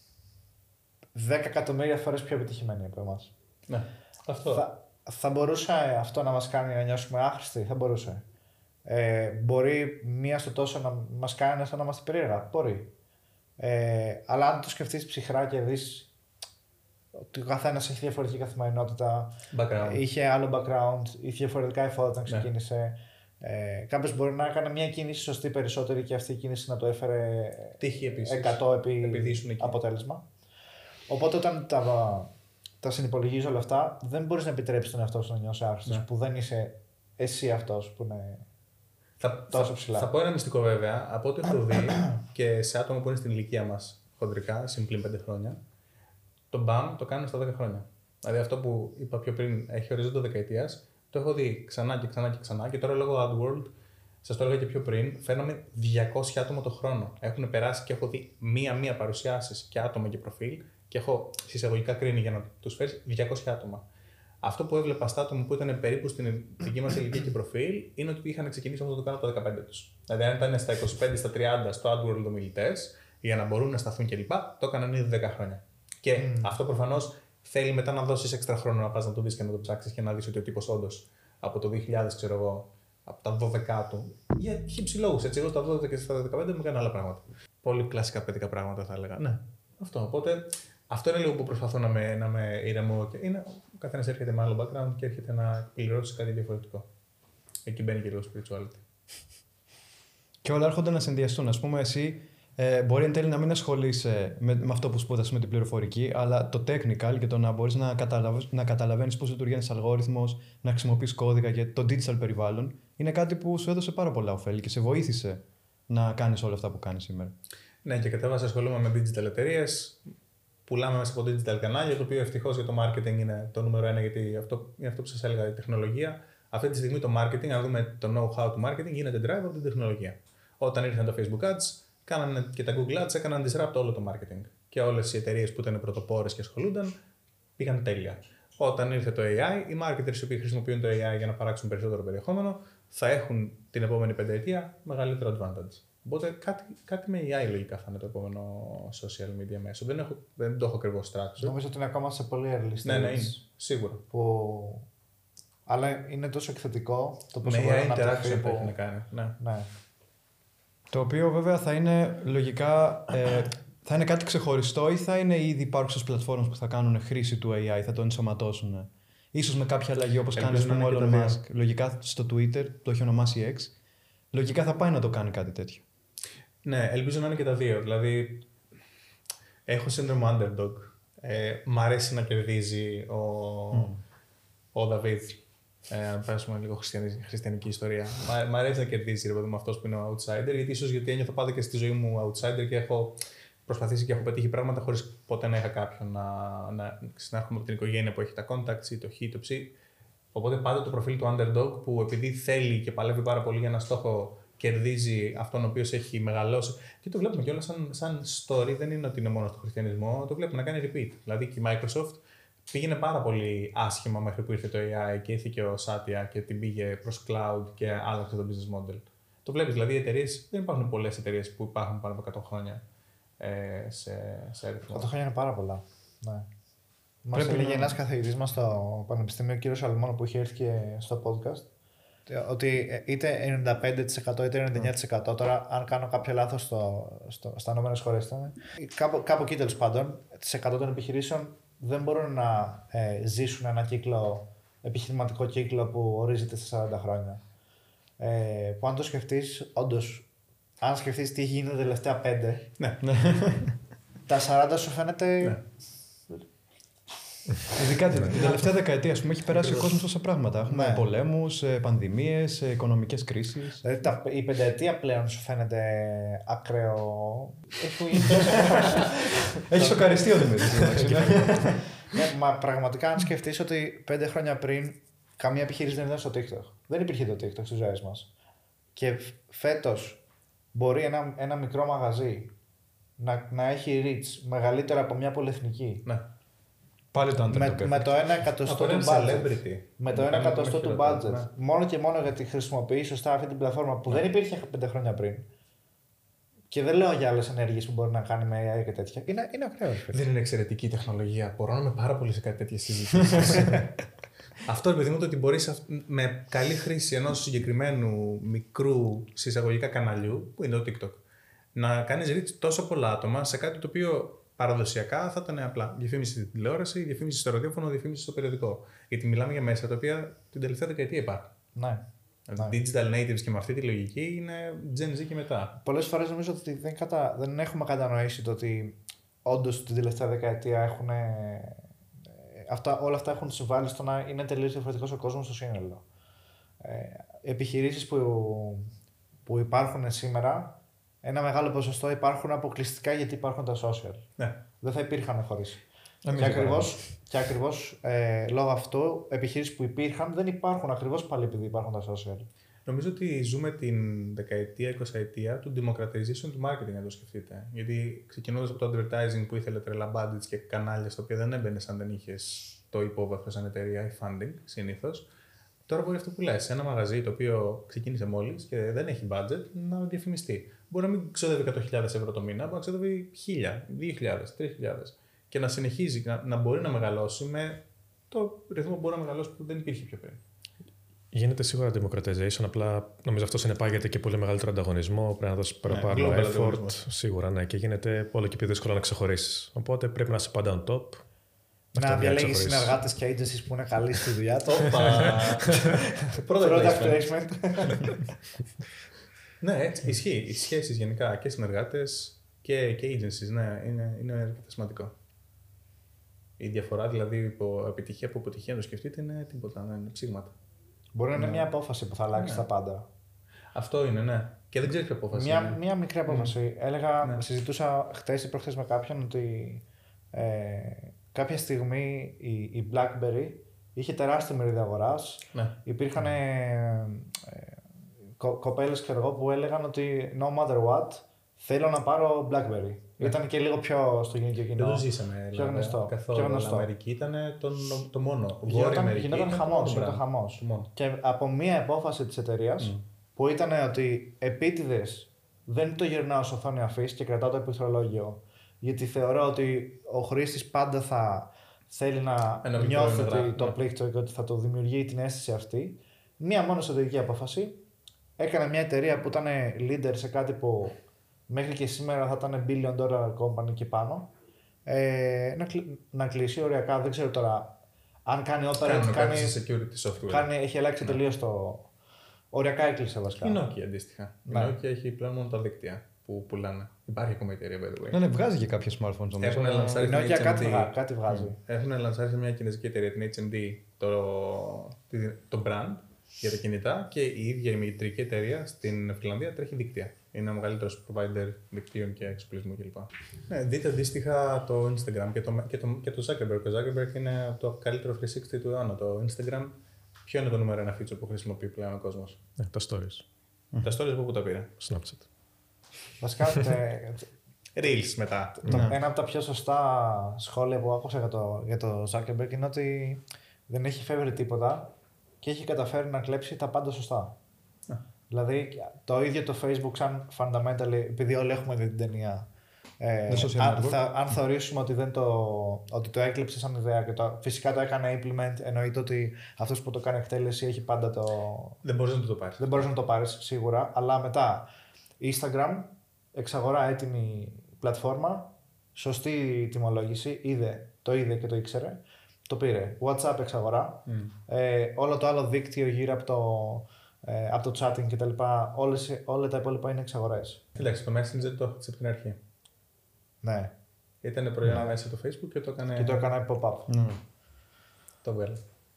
δέκα εκατομμύρια φορές πιο επιτυχημένοι από εμάς. Ναι, αυτό. Θα, θα μπορούσε αυτό να μας κάνει να νιώσουμε άχρηστοι, θα μπορούσε. Ε, μπορεί μία στο τόσο να μας κάνει σαν να είμαστε περίεργα, μπορεί. Ε, αλλά αν το σκεφτείς ψυχρά και δεις ότι ο καθένας έχει διαφορετική καθημερινότητα, background. είχε άλλο background, είχε διαφορετικά εφόδια όταν ξεκίνησε. Ναι. Ε, κάποιος μπορεί να έκανε μια κίνηση σωστή περισσότερη και αυτή η κίνηση να το έφερε τύχη επίσης. εκατό επί εκεί. αποτέλεσμα. Οπότε όταν τα, τα συνυπολογίζει όλα αυτά, δεν μπορείς να επιτρέψεις τον εαυτό σου να νιώσει άχρηστος, ναι. που δεν είσαι εσύ αυτός που είναι θα, τόσο θα, ψηλά. Θα πω ένα μυστικό βέβαια, από ό,τι έχω δει και σε άτομα που είναι στην ηλικία μας χοντρικά, συμπλήν πέντε χρόνια, το μπαμ το κάνουν στα δέκα χρόνια. Δηλαδή αυτό που είπα πιο πριν έχει ορίζοντα δεκαετίας, το έχω δει ξανά και ξανά και ξανά και τώρα λόγω AdWorld, σας το έλεγα και πιο πριν, φέρναμε διακόσια άτομα το χρόνο. Έχουν περάσει και έχω δει μία-μία παρουσιάσεις και άτομα και προφίλ και έχω συσσαγωγικά κρίνει για να τους φέρεις διακόσια άτομα. Αυτό που έβλεπα στα άτομα που ήταν περίπου στην δική μας ηλικία και προφίλ είναι ότι είχαν ξεκινήσει αυτό το κάνω από τα δεκαπέντε τους. Δηλαδή, αν ήταν στα είκοσι πέντε, στα τριάντα στο AdWorld ομιλητές, για να μπορούν να σταθούν κλπ., το έκαναν ήδη δέκα χρόνια. Και mm. αυτό προφανώς θέλει μετά να δώσεις έξτρα χρόνο να πας να το δεις και να το ψάξεις και να δεις ότι ο τύπος όντως από το δύο χιλιάδες, ξέρω εγώ, από τα δώδεκα του. Για χύψη λόγους. Έτσι, εγώ στα δώδεκα και στα δεκαπέντε μου έκανα άλλα πράγματα. Πολύ κλασικά παιδικά πράγματα θα έλεγα. Ναι. Αυτό. Οπότε αυτό είναι λίγο που προσπαθώ να με, να με ηρεμώ. Και είναι, ο καθένας έρχεται με άλλο background και έρχεται να εκπληρώσει κάτι διαφορετικό. Εκεί μπαίνει και λίγο spirituality. Και όλα έρχονται να συνδυαστούν. Ας πούμε, εσύ ε, μπορεί εν τέλει να μην ασχολείσαι με, με αυτό που σπούδασες με την πληροφορική, αλλά το technical και το να μπορείς να, καταλαβ, να καταλαβαίνεις πώς λειτουργεί ένας αλγόριθμος, να χρησιμοποιείς κώδικα και το digital περιβάλλον, είναι κάτι που σου έδωσε πάρα πολλά ωφέλη και σε βοήθησε να κάνεις όλα αυτά που κάνεις σήμερα. Ναι, και κατέβασα ασχολούμαι με digital εταιρείες. Πουλάμε μέσα από digital κανάλια, το οποίο ευτυχώς για το marketing είναι το νούμερο ένα, γιατί αυτό είναι αυτό που σας έλεγα, η τεχνολογία. Αυτή τη στιγμή το marketing, αν δούμε το know-how του marketing, γίνεται drive από την τεχνολογία. Όταν ήρθαν τα Facebook Ads, κάνανε και τα Google Ads, έκαναν disrupt όλο το marketing. Και όλες οι εταιρείες που ήταν πρωτοπόρες και ασχολούνταν πήγαν τέλεια. Όταν ήρθε το έι άι, οι marketers οι οποίοι χρησιμοποιούν το έι άι για να παράξουν περισσότερο περιεχόμενο θα έχουν την επόμενη πενταετία μεγαλύτερο advantage. Οπότε κάτι, κάτι με έι άι λογικά θα είναι το επόμενο social media μέσο. Δεν, έχω, δεν το έχω ακριβώς structure. Νομίζω ότι είναι ακόμα σε πολύ early stage. Ναι, ναι, είναι. Σίγουρα. Που... Αλλά είναι τόσο εκθετικό το πώς με μπορεί έι άι να interaction που... που έχουν κάνει. Ναι. Ναι. Το οποίο βέβαια θα είναι λογικά. Ε, θα είναι κάτι ξεχωριστό ή θα είναι ήδη υπάρχουσες πλατφόρμες που θα κάνουν χρήση του έι άι, θα το ενσωματώσουν. Ίσως με κάποια αλλαγή όπως κάνει με ο Elon Musk. Λογικά στο Twitter, το έχει ονομάσει X. Λογικά θα πάει να το κάνει κάτι τέτοιο. Ναι, ελπίζω να είναι και τα δύο. Δηλαδή, έχω σύνδρομο underdog. Ε, μ' αρέσει να κερδίζει ο, mm. ο Δαβίδ. Ε, αν πέρασουμε λίγο χριστιανική ιστορία. Μ' αρέσει να κερδίζει ρε παιδί μου αυτός που είναι ο outsider, γιατί ίσως γιατί ένιωθω πάντα και στη ζωή μου outsider και έχω προσπαθήσει και έχω πετύχει πράγματα χωρίς ποτέ να είχα κάποιον να, να συνέρχομαι από την οικογένεια που έχει τα contacts ή το χ ή το ψ. Οπότε πάντα το προφίλ του underdog που επειδή θέλει και παλεύει πάρα πολύ για ένα στόχο, κερδίζει αυτόν ο οποίος έχει μεγαλώσει. Και το βλέπουμε κιόλας σαν, σαν story, δεν είναι ότι είναι μόνο στο χριστιανισμό, το βλέπουμε να κάνει repeat. Δηλαδή και η Microsoft πήγαινε πάρα πολύ άσχημα μέχρι που ήρθε το έι άι και ήρθε και ο Satya και την πήγε προς cloud και άλλαξε το business model. Το βλέπεις, δηλαδή οι εταιρείες, δεν υπάρχουν πολλές εταιρείες που υπάρχουν πάνω από εκατό χρόνια ε, σε, σε αριθμό. εκατό χρόνια είναι πάρα πολλά. Ναι. Μας έλεγε να... ένας καθηγητής μας στο Πανεπιστήμιο, ο κύριος Σαλμόνο, που είχε έρθει και στο podcast, ότι είτε ενενήντα πέντε τοις εκατό είτε ενενήντα εννέα τοις εκατό, τώρα αν κάνω κάποιο λάθος στο, στο, στα νούμερα χωρέστε, κάπου, κάπου εκεί τέλος πάντων, τις εκατό των επιχειρήσεων δεν μπορούν να ε, ζήσουν ένα κύκλο, επιχειρηματικό κύκλο που ορίζεται στα σαράντα χρόνια. Ε, που αν το σκεφτείς, όντως, αν σκεφτείς τι έχει γίνει τα τελευταία πέντε, ναι. τα σαράντα σου φαίνεται... Ναι. Ειδικά την τελευταία δεκαετία, ας πούμε, έχει περάσει ο κόσμος τόσα πράγματα. Έχουμε ναι. πολέμους, πανδημίες, οικονομικές κρίσεις. Δηλαδή τα, η πενταετία πλέον σου φαίνεται ακραίο. Έχει σοκαριστεί ο Δημήτρης. Ναι, μα πραγματικά αν σκεφτείς ότι πέντε χρόνια πριν καμία επιχείρηση δεν ήταν στο TikTok. Δεν υπήρχε το TikTok στις ζωές μας. Και φέτος μπορεί ένα, ένα μικρό μαγαζί να, να έχει reach μεγαλύτερο από μια πολυεθνική. Ναι. Πάλι το με, με το ένα εκατοστό του budget. Με το ένα εκατοστό του budget. Ναι. Μόνο και μόνο γιατί χρησιμοποιεί σωστά αυτή την πλατφόρμα που ναι. δεν υπήρχε πέντε χρόνια πριν. Και δεν λέω για άλλες ενέργειες που μπορεί να κάνει με έι άι και τέτοια. Είναι, είναι ακραίο. Δεν είναι εξαιρετική η τεχνολογία. Μπορώ πάρα πολύ σε κάτι τέτοιες συζητήσεις. Αυτό επειδή μου το ότι μπορείς με καλή χρήση ενός συγκεκριμένου μικρού συσσαγωγικά καναλιού, που είναι το TikTok, να κάνεις reach τόσο πολλά άτομα σε κάτι το οποίο παραδοσιακά θα ήταν απλά διαφήμιση στην τηλεόραση, διαφήμιση στο ραδιόφωνο, διαφήμιση στο περιοδικό. Γιατί μιλάμε για μέσα τα οποία την τελευταία δεκαετία υπάρχουν. Ναι. Ναι. Digital natives και με αυτή τη λογική είναι Gen Z και μετά. Πολλές φορές νομίζω ότι δεν, κατα... δεν έχουμε κατανοήσει το ότι όντως την τελευταία δεκαετία έχουν. Αυτά, όλα αυτά έχουν συμβάλει στο να είναι τελείως διαφορετικός ο κόσμος στο σύνολο. Ε, επιχειρήσεις που, που υπάρχουν σήμερα, ένα μεγάλο ποσοστό υπάρχουν αποκλειστικά γιατί υπάρχουν τα social. Ναι. Δεν θα υπήρχαν χωρίς. Και ακριβώς, και ακριβώς ε, λόγω αυτού, επιχειρήσεις που υπήρχαν δεν υπάρχουν ακριβώς πάλι επειδή υπάρχουν τα social. Νομίζω ότι ζούμε την δεκαετία, εικοσαετία του democratization του marketing, αν το σκεφτείτε. Γιατί ξεκινώντας από το advertising που ήθελε τρελά budgets και κανάλια στα οποία δεν έμπαινε αν δεν είχες το υπόβαθρο σαν εταιρεία ή funding συνήθως. Τώρα μπορεί αυτό που λες, ένα μαγαζί το οποίο ξεκίνησε μόλις και δεν έχει budget να διαφημιστεί. Μπορεί να μην ξοδεύει εκατό χιλιάδες ευρώ το μήνα, μπορεί να ξοδεύει χίλια, δύο χιλιάδες, τρεις χιλιάδες. Και να συνεχίζει να, να μπορεί να μεγαλώσει με το ρυθμό που μπορεί να μεγαλώσει που δεν υπήρχε πιο πριν. Γίνεται σίγουρα democratization, απλά νομίζω αυτό συνεπάγεται και πολύ μεγαλύτερο ανταγωνισμό. Πρέπει να δώσει παραπάνω global effort. ανταγωνισμός. Σίγουρα, ναι. Και γίνεται όλο και πιο δύσκολο να ξεχωρίσει. Οπότε πρέπει να είσαι πάντα on top. Να Αυτό διαλέγει ξεχωρίσεις. συνεργάτες και agencies που είναι καλοί στη δουλειά του. Product Product placement. placement. Ναι, έτσι, ισχύει. Οι σχέσεις γενικά και συνεργάτες και, και agencies, ναι, είναι, είναι αρκετά σημαντικό. Η διαφορά δηλαδή από επιτυχία από αποτυχία, να το σκεφτείτε, είναι τίποτα, ναι, είναι ψήγματα. Μπορεί να είναι μια απόφαση που θα αλλάξει Ναι. τα πάντα. Αυτό είναι, ναι. Και δεν ξέρει ποια απόφαση. Μια, είναι. μια μικρή απόφαση. Έλεγα, Ναι. συζητούσα χτες ή προχθές με κάποιον ότι ε, κάποια στιγμή η, η BlackBerry είχε τεράστια μερίδα αγοράς. Ναι. Υπήρχαν ε, ε, κο, κοπέλες ξέρω εγώ, που έλεγαν ότι no matter what θέλω να πάρω BlackBerry. Ναι. Ήταν και λίγο πιο στο γενικό κοινό. Δεν το ζήσαμε. Πιο γνωστό. Καθόλου. Πιο γνωστό. Η Αμερική ήταν το, το μόνο. Βόρεια Γινόταν, Αμερική γινόταν ήταν χαμός, το γινόταν brand. χαμός. Το μόνο. Και από μία απόφαση της εταιρείας Mm. που ήταν ότι επίτηδες δεν το γυρνάω σε οθόνη αφής και κρατάω το πληκτρολόγιο, γιατί θεωρώ ότι ο χρήστης πάντα θα θέλει να Ένα νιώθει πληκτρολόγιο, ότι ναι. το πλήκτρο και ότι θα το δημιουργεί την αίσθηση αυτή. Μία μόνο στρατηγική απόφαση. Έκανε μια εταιρεία που ήταν leader σε κάτι που μέχρι και σήμερα θα ήταν billion dollar company και πάνω. Ε, να, κλει- να κλείσει οριακά, δεν ξέρω τώρα αν κάνει operate, Κάνουν κάνει, κάτι σε security software. κάνει, έχει αλλάξει Ναι. τελείως το... Οριακά έκλεισε βασικά. Η Nokia αντίστοιχα. Ναι. Η Nokia έχει πλέον μόνο τα δίκτυα που πουλάνε. Υπάρχει ακόμα εταιρεία, by the way. Ναι, ναι, βγάζει και κάποια smartphones όμως. Έχουν αλλά- λανσάρει Η την Nokia έιτς εμ ντι. κάτι, βγα- κάτι βγάζει. Έχουν λανσάρει σε μια κινέζικη εταιρεία, την έιτς εμ ντι, το, το brand για τα κινητά και η ίδια η μητρική εταιρεία στην Φιλανδία τρέχει δίκτυα. Είναι ο μεγαλύτερο provider δικτύων και εξοπλισμού κλπ. Ναι, δείτε αντίστοιχα το Instagram και το, και, το, και το Zuckerberg. Ο Zuckerberg είναι το καλύτερο τριακόσια εξήντα του αιώνα. Το Instagram, ποιο είναι το νούμερο ένα feature που χρησιμοποιεί πλέον ο κόσμο. Ναι, τα stories. Τα stories από πού τα πήρε. Snapchat. Βασικά, τε- Reels μετά. το- Ναι. ένα από τα πιο σωστά σχόλια που άκουσα για το, για το Zuckerberg είναι ότι δεν έχει φεύγει τίποτα και έχει καταφέρει να κλέψει τα πάντα σωστά. Ναι. Δηλαδή, το ίδιο το Facebook σαν fundamentally, επειδή όλοι έχουμε δει την ταινία, ε, The Social αν, Network. θα, αν θεωρήσουμε ότι, δεν το, ότι το έκλεψε σαν ιδέα και το, φυσικά το έκανε implement, εννοείται ότι αυτός που το κάνει εκτέλεση έχει πάντα το... Δεν μπορεί να το, το πάρει. Δεν μπορείς να το πάρεις σίγουρα, αλλά μετά Instagram, εξαγορά έτοιμη πλατφόρμα, σωστή τιμολόγηση, είδε, το είδε και το ήξερε, το πήρε. WhatsApp εξαγορά, Mm. ε, όλο το άλλο δίκτυο γύρω από το, ε, από το chatting κτλ. Όλες, όλα τα υπόλοιπα είναι εξαγορές. Εντάξει, το Messenger το έχασε από την αρχή. Ναι, Ήταν προϊόν Ναι. μέσα στο Facebook και το έκανε. και το έκανα pop-up. Ναι. Το βγάλε.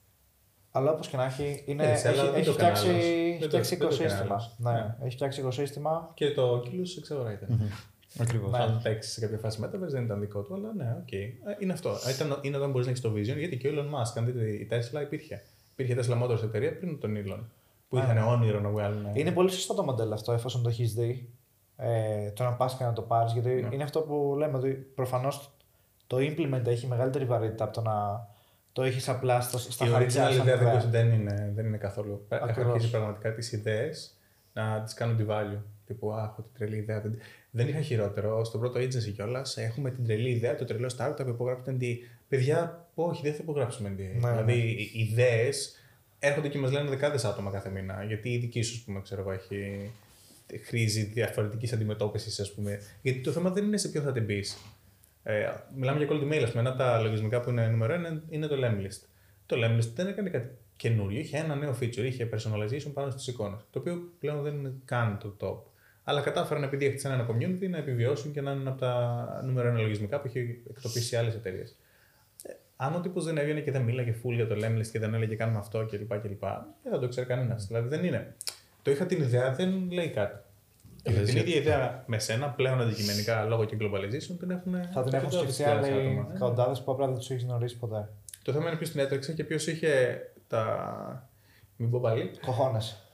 Αλλά όπως και να έχει, είναι, Έτσι, αλλά έχει, δεν έχει το έκανε φτιάξει, άλλος. έχει Δεν το- φτιάξει δεν το έκανε οικοσύστημα. άλλος. Ναι, Ναι. έχει φτιάξει οικοσύστημα. Και το Oculus εξαγορά ήταν. Μμμ. Ακριβώς. Ναι. Αν παίξει σε κάποια φάση Metaverse δεν ήταν δικό του, αλλά ναι, οκ. Ε, Είναι αυτό. Ήταν, είναι όταν μπορεί να έχει το Vision, γιατί και ο Elon Musk, αν δείτε η Tesla υπήρχε. Υπήρχε Tesla Motors εταιρεία πριν τον Elon. Που Α, είχαν ναι. όνειρο να βγάλουν. Είναι πολύ σωστό το μοντέλο αυτό, εφόσον το έχει δει. Ε, το να πα και να το πάρει. Γιατί Ναι. είναι αυτό που λέμε ότι προφανώ το implement έχει μεγαλύτερη βαρύτητα από το να το έχει απλά στο, στα Η χαρτιά. original σαν ιδέα ιδέα. δεν, δεν, είναι, δεν είναι καθόλου. Ακριβώς. Αρχίζει πραγματικά τι ιδέε να τι κάνουν τη value. Τύπου, α, έχω την τρελή ιδέα. Δεν, δεν είχα χειρότερο. Στο πρώτο agency κιόλα έχουμε την τρελή ιδέα, το τρελό startup που υπογράφει το εν ντι έι. Παιδιά, όχι, δεν θα υπογράψουμε εν ντι έι. Ναι, δηλαδή, ναι. οι ιδέε έρχονται και μα λένε δεκάδε άτομα κάθε μήνα. Γιατί η δική σου, πούμε, ξέρω εγώ, έχει χρήζει διαφορετική αντιμετώπιση, α πούμε. Γιατί το θέμα δεν είναι σε ποιον θα την πει. Ε, μιλάμε για cold email, α πούμε. Ένα από τα λογισμικά που είναι νούμερο ένα είναι το Lemlist. Το Lemlist δεν έκανε κάτι καινούριο. Είχε ένα νέο feature, είχε personalization πάνω στις εικόνες. Το οποίο πλέον δεν είναι καν το top. Αλλά κατάφεραν, επειδή έχτισαν ένα community, να επιβιώσουν και να είναι από τα νούμερο ένα λογισμικά που έχει εκτοπίσει άλλες εταιρείες. Ε, αν ο τύπος δεν έβγαινε και δεν μίλαγε full για το Lemlist και δεν έλεγε κάνουμε αυτό κλπ. κλπ δεν θα το ξέρει κανένα. Δηλαδή δεν είναι. Το είχα την ιδέα, δεν λέει κάτι. Λες την για- ίδια ιδέα με σένα, πλέον αντικειμενικά λόγω και globalization, την έχουν. Θα την έχουν εκατοντάδες σκεφτεί χιλιάδες άλλοι άτομα. Ε, εκατοντάδε που απλά δεν του έχει γνωρίσει ποτέ. Το θέμα είναι ποιο την έτρεξε και ποιο είχε τα. Μην πω πάλι. Κοχώνε.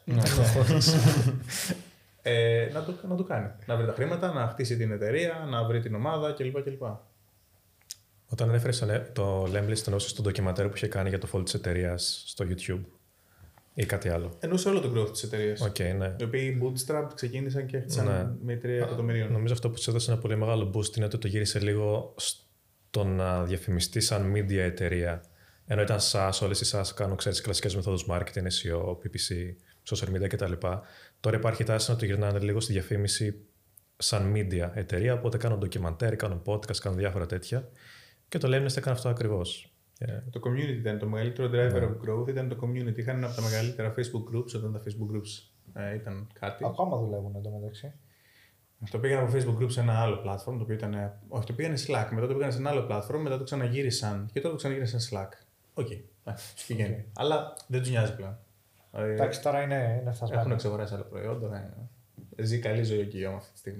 Ε, να, το, να το κάνει. Να βρει τα χρήματα, να χτίσει την εταιρεία, να βρει την ομάδα κλπ. κλπ. Όταν ανέφερε το Lemlist, εννοούσε το ντοκιματέρ που είχε κάνει για το fold τη εταιρεία στο YouTube ή κάτι άλλο. Εννοούσε όλο τον growth τη εταιρεία. Οκ, ναι. Οι οποίοι bootstrap ξεκίνησαν και έχτισαν Ναι. με τρία εκατομμυρίων. Νομίζω αυτό που τη έδωσε ένα πολύ μεγάλο boost είναι ότι το γύρισε λίγο στο να διαφημιστεί σαν media εταιρεία Ενώ ήταν SaaS, όλες οι SaaS κάνουν, ξέρεις, κλασικές μεθόδους marketing, ες ι ο, πι πι σι, social media κτλ. Τώρα υπάρχει τάση να το γυρνάνε λίγο στη διαφήμιση σαν media εταιρεία, οπότε κάνουν ντοκιμαντέρ, κάνουν podcast, κάνουν διάφορα τέτοια και το Lemlist έκανε αυτό ακριβώς. Yeah. Το community ήταν το μεγαλύτερο driver yeah. of growth, ήταν το community. Είχαν ένα από τα μεγαλύτερα Facebook groups όταν τα Facebook groups ε, ήταν κάτι. Ακόμα δουλεύουν εντωμεταξύ. Το πήγαν από Facebook groups σε ένα άλλο platform, το οποίο ήταν. Όχι, το πήγανε Slack, μετά το πήγαν σε ένα άλλο platform, μετά το ξαναγύρισαν και τώρα το ξαναγύρισαν σε Slack. Οκ, okay. πηγαίνει. Okay. Αλλά δεν του νοιάζει πλέον. Εντάξει, τώρα είναι, είναι φτασμένο. Έχουν εξαγοράσει άλλα προϊόντα. Ζει καλή ζωή ο Guillaume αυτή τη στιγμή.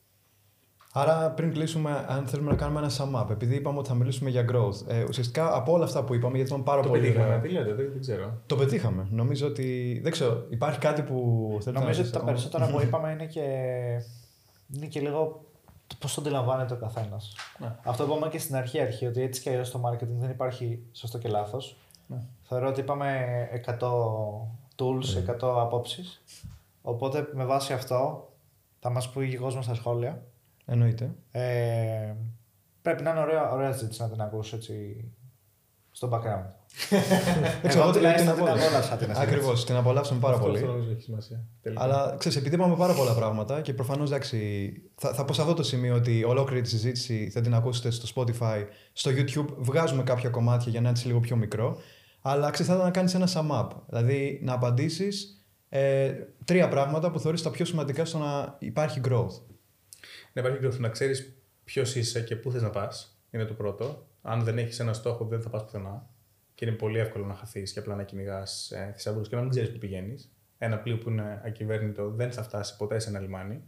Άρα, πριν κλείσουμε, αν θέλουμε να κάνουμε ένα sum up, επειδή είπαμε ότι θα μιλήσουμε για growth, ε, ουσιαστικά από όλα αυτά που είπαμε, γιατί είπαμε πάρα το πολύ. Το πετύχαμε, τι λέτε, δεν, δεν ξέρω. Το πετύχαμε. Νομίζω ότι. Δεν ξέρω, υπάρχει κάτι που θέλετε να Νομίζω ότι τα περισσότερα που είπαμε είναι και, είναι και λίγο πώς το αντιλαμβάνεται ο καθένας. Ναι. Αυτό που είπαμε και στην αρχή, αρχή ότι έτσι και αλλιώς στο marketing δεν υπάρχει σωστό και λάθος. Ναι. Θεωρώ ότι είπαμε εκατό tools, mm. εκατό απόψεις. Οπότε με βάση αυτό θα μας πει ο κόσμος στα σχόλια. Εννοείται. Ε, πρέπει να είναι ωραία, ωραία ζήτηση να την ακούσει έτσι στο background. Εγώ τουλάχιστον την απόλαυσα την ασχέση. Ακριβώς, την απολαύσαμε πάρα πολύ. Αυτό έχει σημασία. Αλλά ξέρεις, επειδή είπαμε πάρα πολλά πράγματα και προφανώς εντάξει, θα, θα πω σε αυτό το σημείο ότι ολόκληρη τη συζήτηση θα την ακούσετε στο Spotify, στο YouTube. Βγάζουμε κάποια κομμάτια για να είναι λίγο πιο μικρό. Αλλά ξέρεις, θα ήταν να κάνεις ένα sum up. Δηλαδή να απαντήσεις ε, τρία πράγματα που θεωρείς τα πιο σημαντικά στο να υπάρχει growth. Να υπάρχει growth, να ξέρεις ποιος είσαι και πού θες να πας. Είναι το πρώτο. Αν δεν έχεις ένα στόχο, δεν θα πας πουθενά. Και είναι πολύ εύκολο να χαθείς και απλά να κυνηγάς ε, θησαυρούς και να μην ξέρεις πού πηγαίνεις. Ένα πλοίο που είναι ακυβέρνητο δεν θα φτάσει ποτέ σε ένα λιμάνι.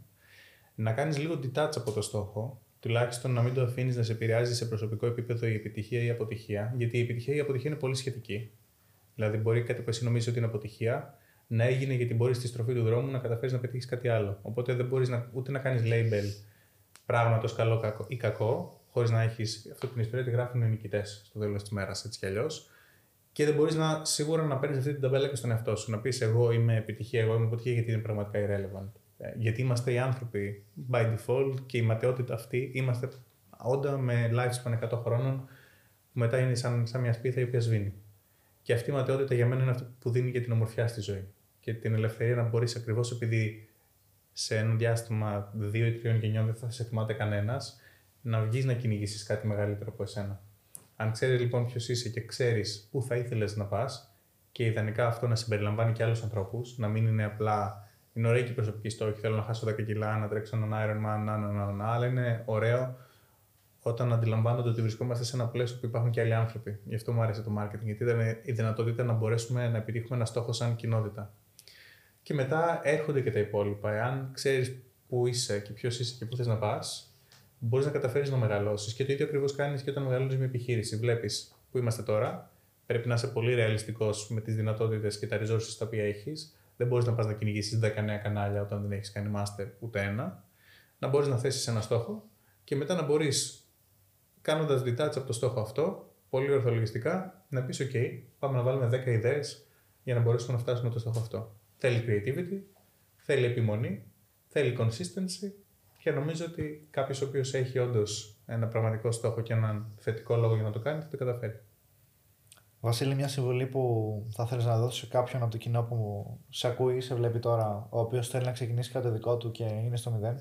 Να κάνεις λίγο detach από το στόχο, τουλάχιστον να μην το αφήνεις να σε επηρεάζει σε προσωπικό επίπεδο η επιτυχία ή η αποτυχία. Γιατί η επιτυχία ή η αποτυχία είναι πολύ σχετική. Δηλαδή, μπορεί κάτι που εσύ νομίζεις ότι είναι αποτυχία να έγινε γιατί μπορεί στη στροφή του δρόμου να καταφέρεις να πετύχεις κάτι άλλο. Οπότε δεν μπορείς να, ούτε να κάνεις label πράγματος καλό κακό, ή κακό, χωρίς να έχεις αυτό την ιστορία τη γράφουν οι νικητές στο τέλος της μέρας, έτσι κι αλλιώς. Και δεν μπορείς να, σίγουρα να παίρνεις αυτή την ταμπέλα και στον εαυτό σου. Να πεις εγώ είμαι επιτυχία, εγώ είμαι αποτυχία, γιατί είναι πραγματικά irrelevant. Ε, γιατί είμαστε οι άνθρωποι by default και η ματαιότητα αυτή είμαστε όντα με lifespan εκατό χρόνων, που μετά είναι σαν, σαν μια σπίθα η οποία σβήνει. Και αυτή η ματαιότητα για μένα είναι αυτό που δίνει και την ομορφιά στη ζωή. Και την ελευθερία να μπορείς ακριβώς επειδή σε ένα διάστημα δύο ή τριών γενιών δεν θα σε θυμάται κανένας, να βγεις να κυνηγήσεις κάτι μεγαλύτερο από εσένα. Αν ξέρεις λοιπόν ποιος είσαι και ξέρεις πού θα ήθελες να πας, και ιδανικά αυτό να συμπεριλαμβάνει και άλλους ανθρώπους, να μην είναι απλά. Είναι ωραία και η προσωπική στόχη. Θέλω να χάσω δέκα κιλά, να τρέξω έναν Ironman, να, να, να, να, αλλά είναι ωραίο όταν αντιλαμβάνονται ότι βρισκόμαστε σε ένα πλαίσιο που υπάρχουν και άλλοι άνθρωποι. Γι' αυτό μου άρεσε το marketing, γιατί ήταν η δυνατότητα να μπορέσουμε να επιτύχουμε ένα στόχο σαν κοινότητα. Και μετά έρχονται και τα υπόλοιπα. Εάν ξέρεις πού είσαι και ποιος είσαι και πού θες να πας, μπορείς να καταφέρεις να μεγαλώσεις. Και το ίδιο ακριβώς κάνεις και όταν μεγαλώνεις μια επιχείρηση. Βλέπεις πού είμαστε τώρα, πρέπει να είσαι πολύ ρεαλιστικός με τις δυνατότητες και τα resources τα οποία έχεις. Δεν μπορείς να πας να κυνηγήσεις δέκα νέα κανάλια όταν δεν έχεις κάνει master ούτε ένα. Να μπορείς να θέσεις ένα στόχο και μετά να μπορείς, κάνοντας detach από το στόχο αυτό, πολύ ορθολογιστικά, να πεις: OK, πάμε να βάλουμε δέκα ιδέες για να μπορέσουμε να φτάσουμε το στόχο αυτό. Θέλει creativity, θέλει επιμονή, θέλει consistency και νομίζω ότι κάποιος ο οποίος έχει όντως ένα πραγματικό στόχο και έναν θετικό λόγο για να το κάνει θα το καταφέρει. Βασίλη, μια συμβουλή που θα θέλεις να δώσεις σε κάποιον από το κοινό που σε ακούει ή σε βλέπει τώρα, ο οποίος θέλει να ξεκινήσει κάτι δικό του και είναι στο μηδέν.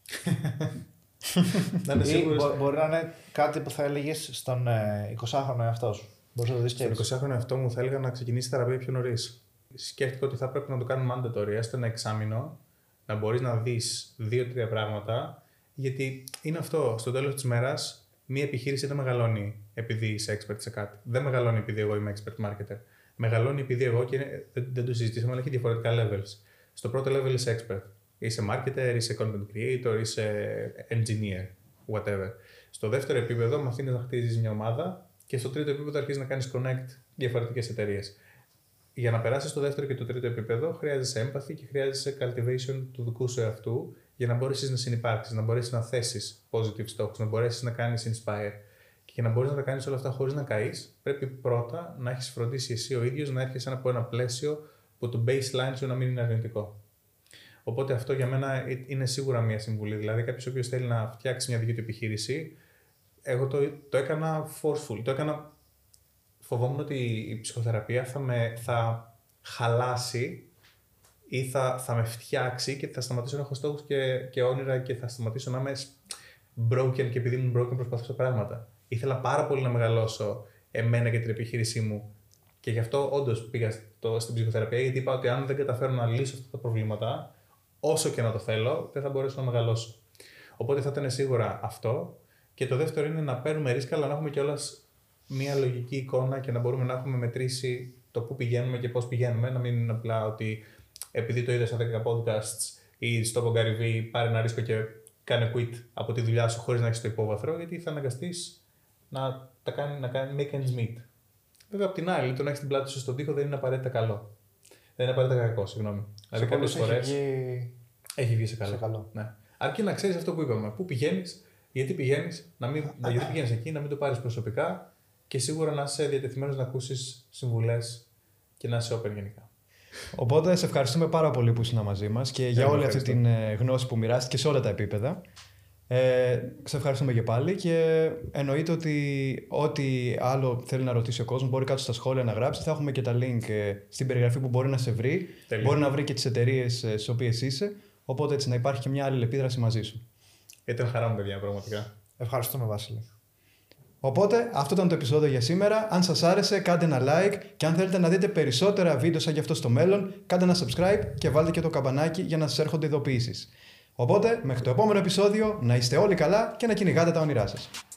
Να είναι ή μπο, μπορεί να είναι κάτι που θα έλεγες στον εικοσάχρονο εαυτό σου. Μπορείς να το δεις και στον εικοσάχρονο εαυτό μου θα έλεγα να ξεκινήσει θεραπεία πιο νωρίς. Σκέφτηκα ότι θα πρέπει να το κάνουμε mandatory, έστω ένα εξάμηνο, να μπορείς να δεις δύο-τρία πράγματα, γιατί είναι αυτό, στο τέλος της μέρας, μία επιχείρηση δεν μεγαλώνει επειδή είσαι expert σε κάτι. Δεν μεγαλώνει επειδή εγώ είμαι expert marketer. Μεγαλώνει επειδή εγώ, και δεν, δεν το συζητήσαμε, αλλά έχει διαφορετικά levels. Στο πρώτο level είσαι expert. Είσαι marketer, είσαι content creator, είσαι engineer, whatever. Στο δεύτερο επίπεδο μαθαίνεις να χτίζεις μια ομάδα και στο τρίτο επίπεδο αρχίζεις να κάνεις connect διαφορετικές εταιρείες. Για να περάσεις στο δεύτερο και το τρίτο επίπεδο, χρειάζεσαι empathy και χρειάζεσαι cultivation του δικού σου εαυτού για να μπορέσεις να συνυπάρξεις, να μπορέσεις να θέσεις positive στόχους, να μπορέσεις να κάνεις inspire. Και για να μπορείς να τα κάνεις όλα αυτά χωρίς να καείς, πρέπει πρώτα να έχεις φροντίσει εσύ ο ίδιος να έρχεσαι από ένα πλαίσιο που το baseline σου να μην είναι αρνητικό. Οπότε αυτό για μένα είναι σίγουρα μια συμβουλή. Δηλαδή, κάποιος ο οποίος θέλει να φτιάξει μια δική του επιχείρηση, εγώ το, το έκανα forceful, το έκανα φοβόμουν ότι η ψυχοθεραπεία θα με θα χαλάσει ή θα, θα με φτιάξει και θα σταματήσω να έχω στόχους και, και όνειρα και θα σταματήσω να είμαι broken και επειδή ήμουν broken προσπαθούσα πράγματα. Ήθελα πάρα πολύ να μεγαλώσω εμένα και την επιχείρησή μου και γι' αυτό όντως πήγα στο, στην ψυχοθεραπεία γιατί είπα ότι αν δεν καταφέρω να λύσω αυτά τα προβλήματα, όσο και να το θέλω, δεν θα μπορέσω να μεγαλώσω. Οπότε θα ήταν σίγουρα αυτό. Και το δεύτερο είναι να παίρνουμε ρίσκα, αλλά να έχουμε κιόλας μια λογική εικόνα και να μπορούμε να έχουμε μετρήσει το πού πηγαίνουμε και πώς πηγαίνουμε. Να μην είναι απλά ότι επειδή το είδα σε δέκα podcasts ή στο Gary πάρε ένα ρίσκο και κάνε quit από τη δουλειά σου χωρίς να έχεις το υπόβαθρο, γιατί θα αναγκαστείς να τα κάνει, να κάνει make ends meet. Βέβαια, απ' την άλλη, το να έχεις την πλάτη σου στον τοίχο δεν είναι απαραίτητα καλό. Δεν είναι απαραίτητα κακό, συγγνώμη. Δηλαδή, κάποιες φορές έχει βγει, έχει βγει σε καλό. σε καλό. Ναι. Αρκεί να ξέρεις αυτό που είπαμε. Πού πηγαίνεις, γιατί πηγαίνεις, να μην, γιατί πηγαίνεις εκεί, να μην το πάρεις προσωπικά και σίγουρα να είσαι διατεθειμένος να ακούσεις συμβουλές και να είσαι open γενικά. Οπότε, σε ευχαριστούμε πάρα πολύ που ήσουν μαζί μας και για όλη αυτή την γνώση που μοιράστηκε σε όλα τα επίπεδα. Ε, σε ευχαριστούμε και πάλι και εννοείται ότι ό,τι άλλο θέλει να ρωτήσει ο κόσμος μπορεί κάτω στα σχόλια να γράψει. Θα έχουμε και τα link στην περιγραφή που μπορεί να σε βρει. Τελείως. Μπορεί να βρει και τις εταιρείες στις οποίες είσαι. Οπότε έτσι να υπάρχει και μια άλλη επίδραση μαζί σου. Ήταν χαρά μου, παιδιά, πραγματικά. Ευχαριστούμε, Βασίλη. Οπότε αυτό ήταν το επεισόδιο για σήμερα. Αν σας άρεσε, κάντε ένα like και αν θέλετε να δείτε περισσότερα βίντεο σαν και αυτό στο μέλλον, κάντε ένα subscribe και βάλτε και το καμπανάκι για να σας έρχονται ειδοποιήσεις. Οπότε, μέχρι το επόμενο επεισόδιο, να είστε όλοι καλά και να κυνηγάτε τα όνειρά σας.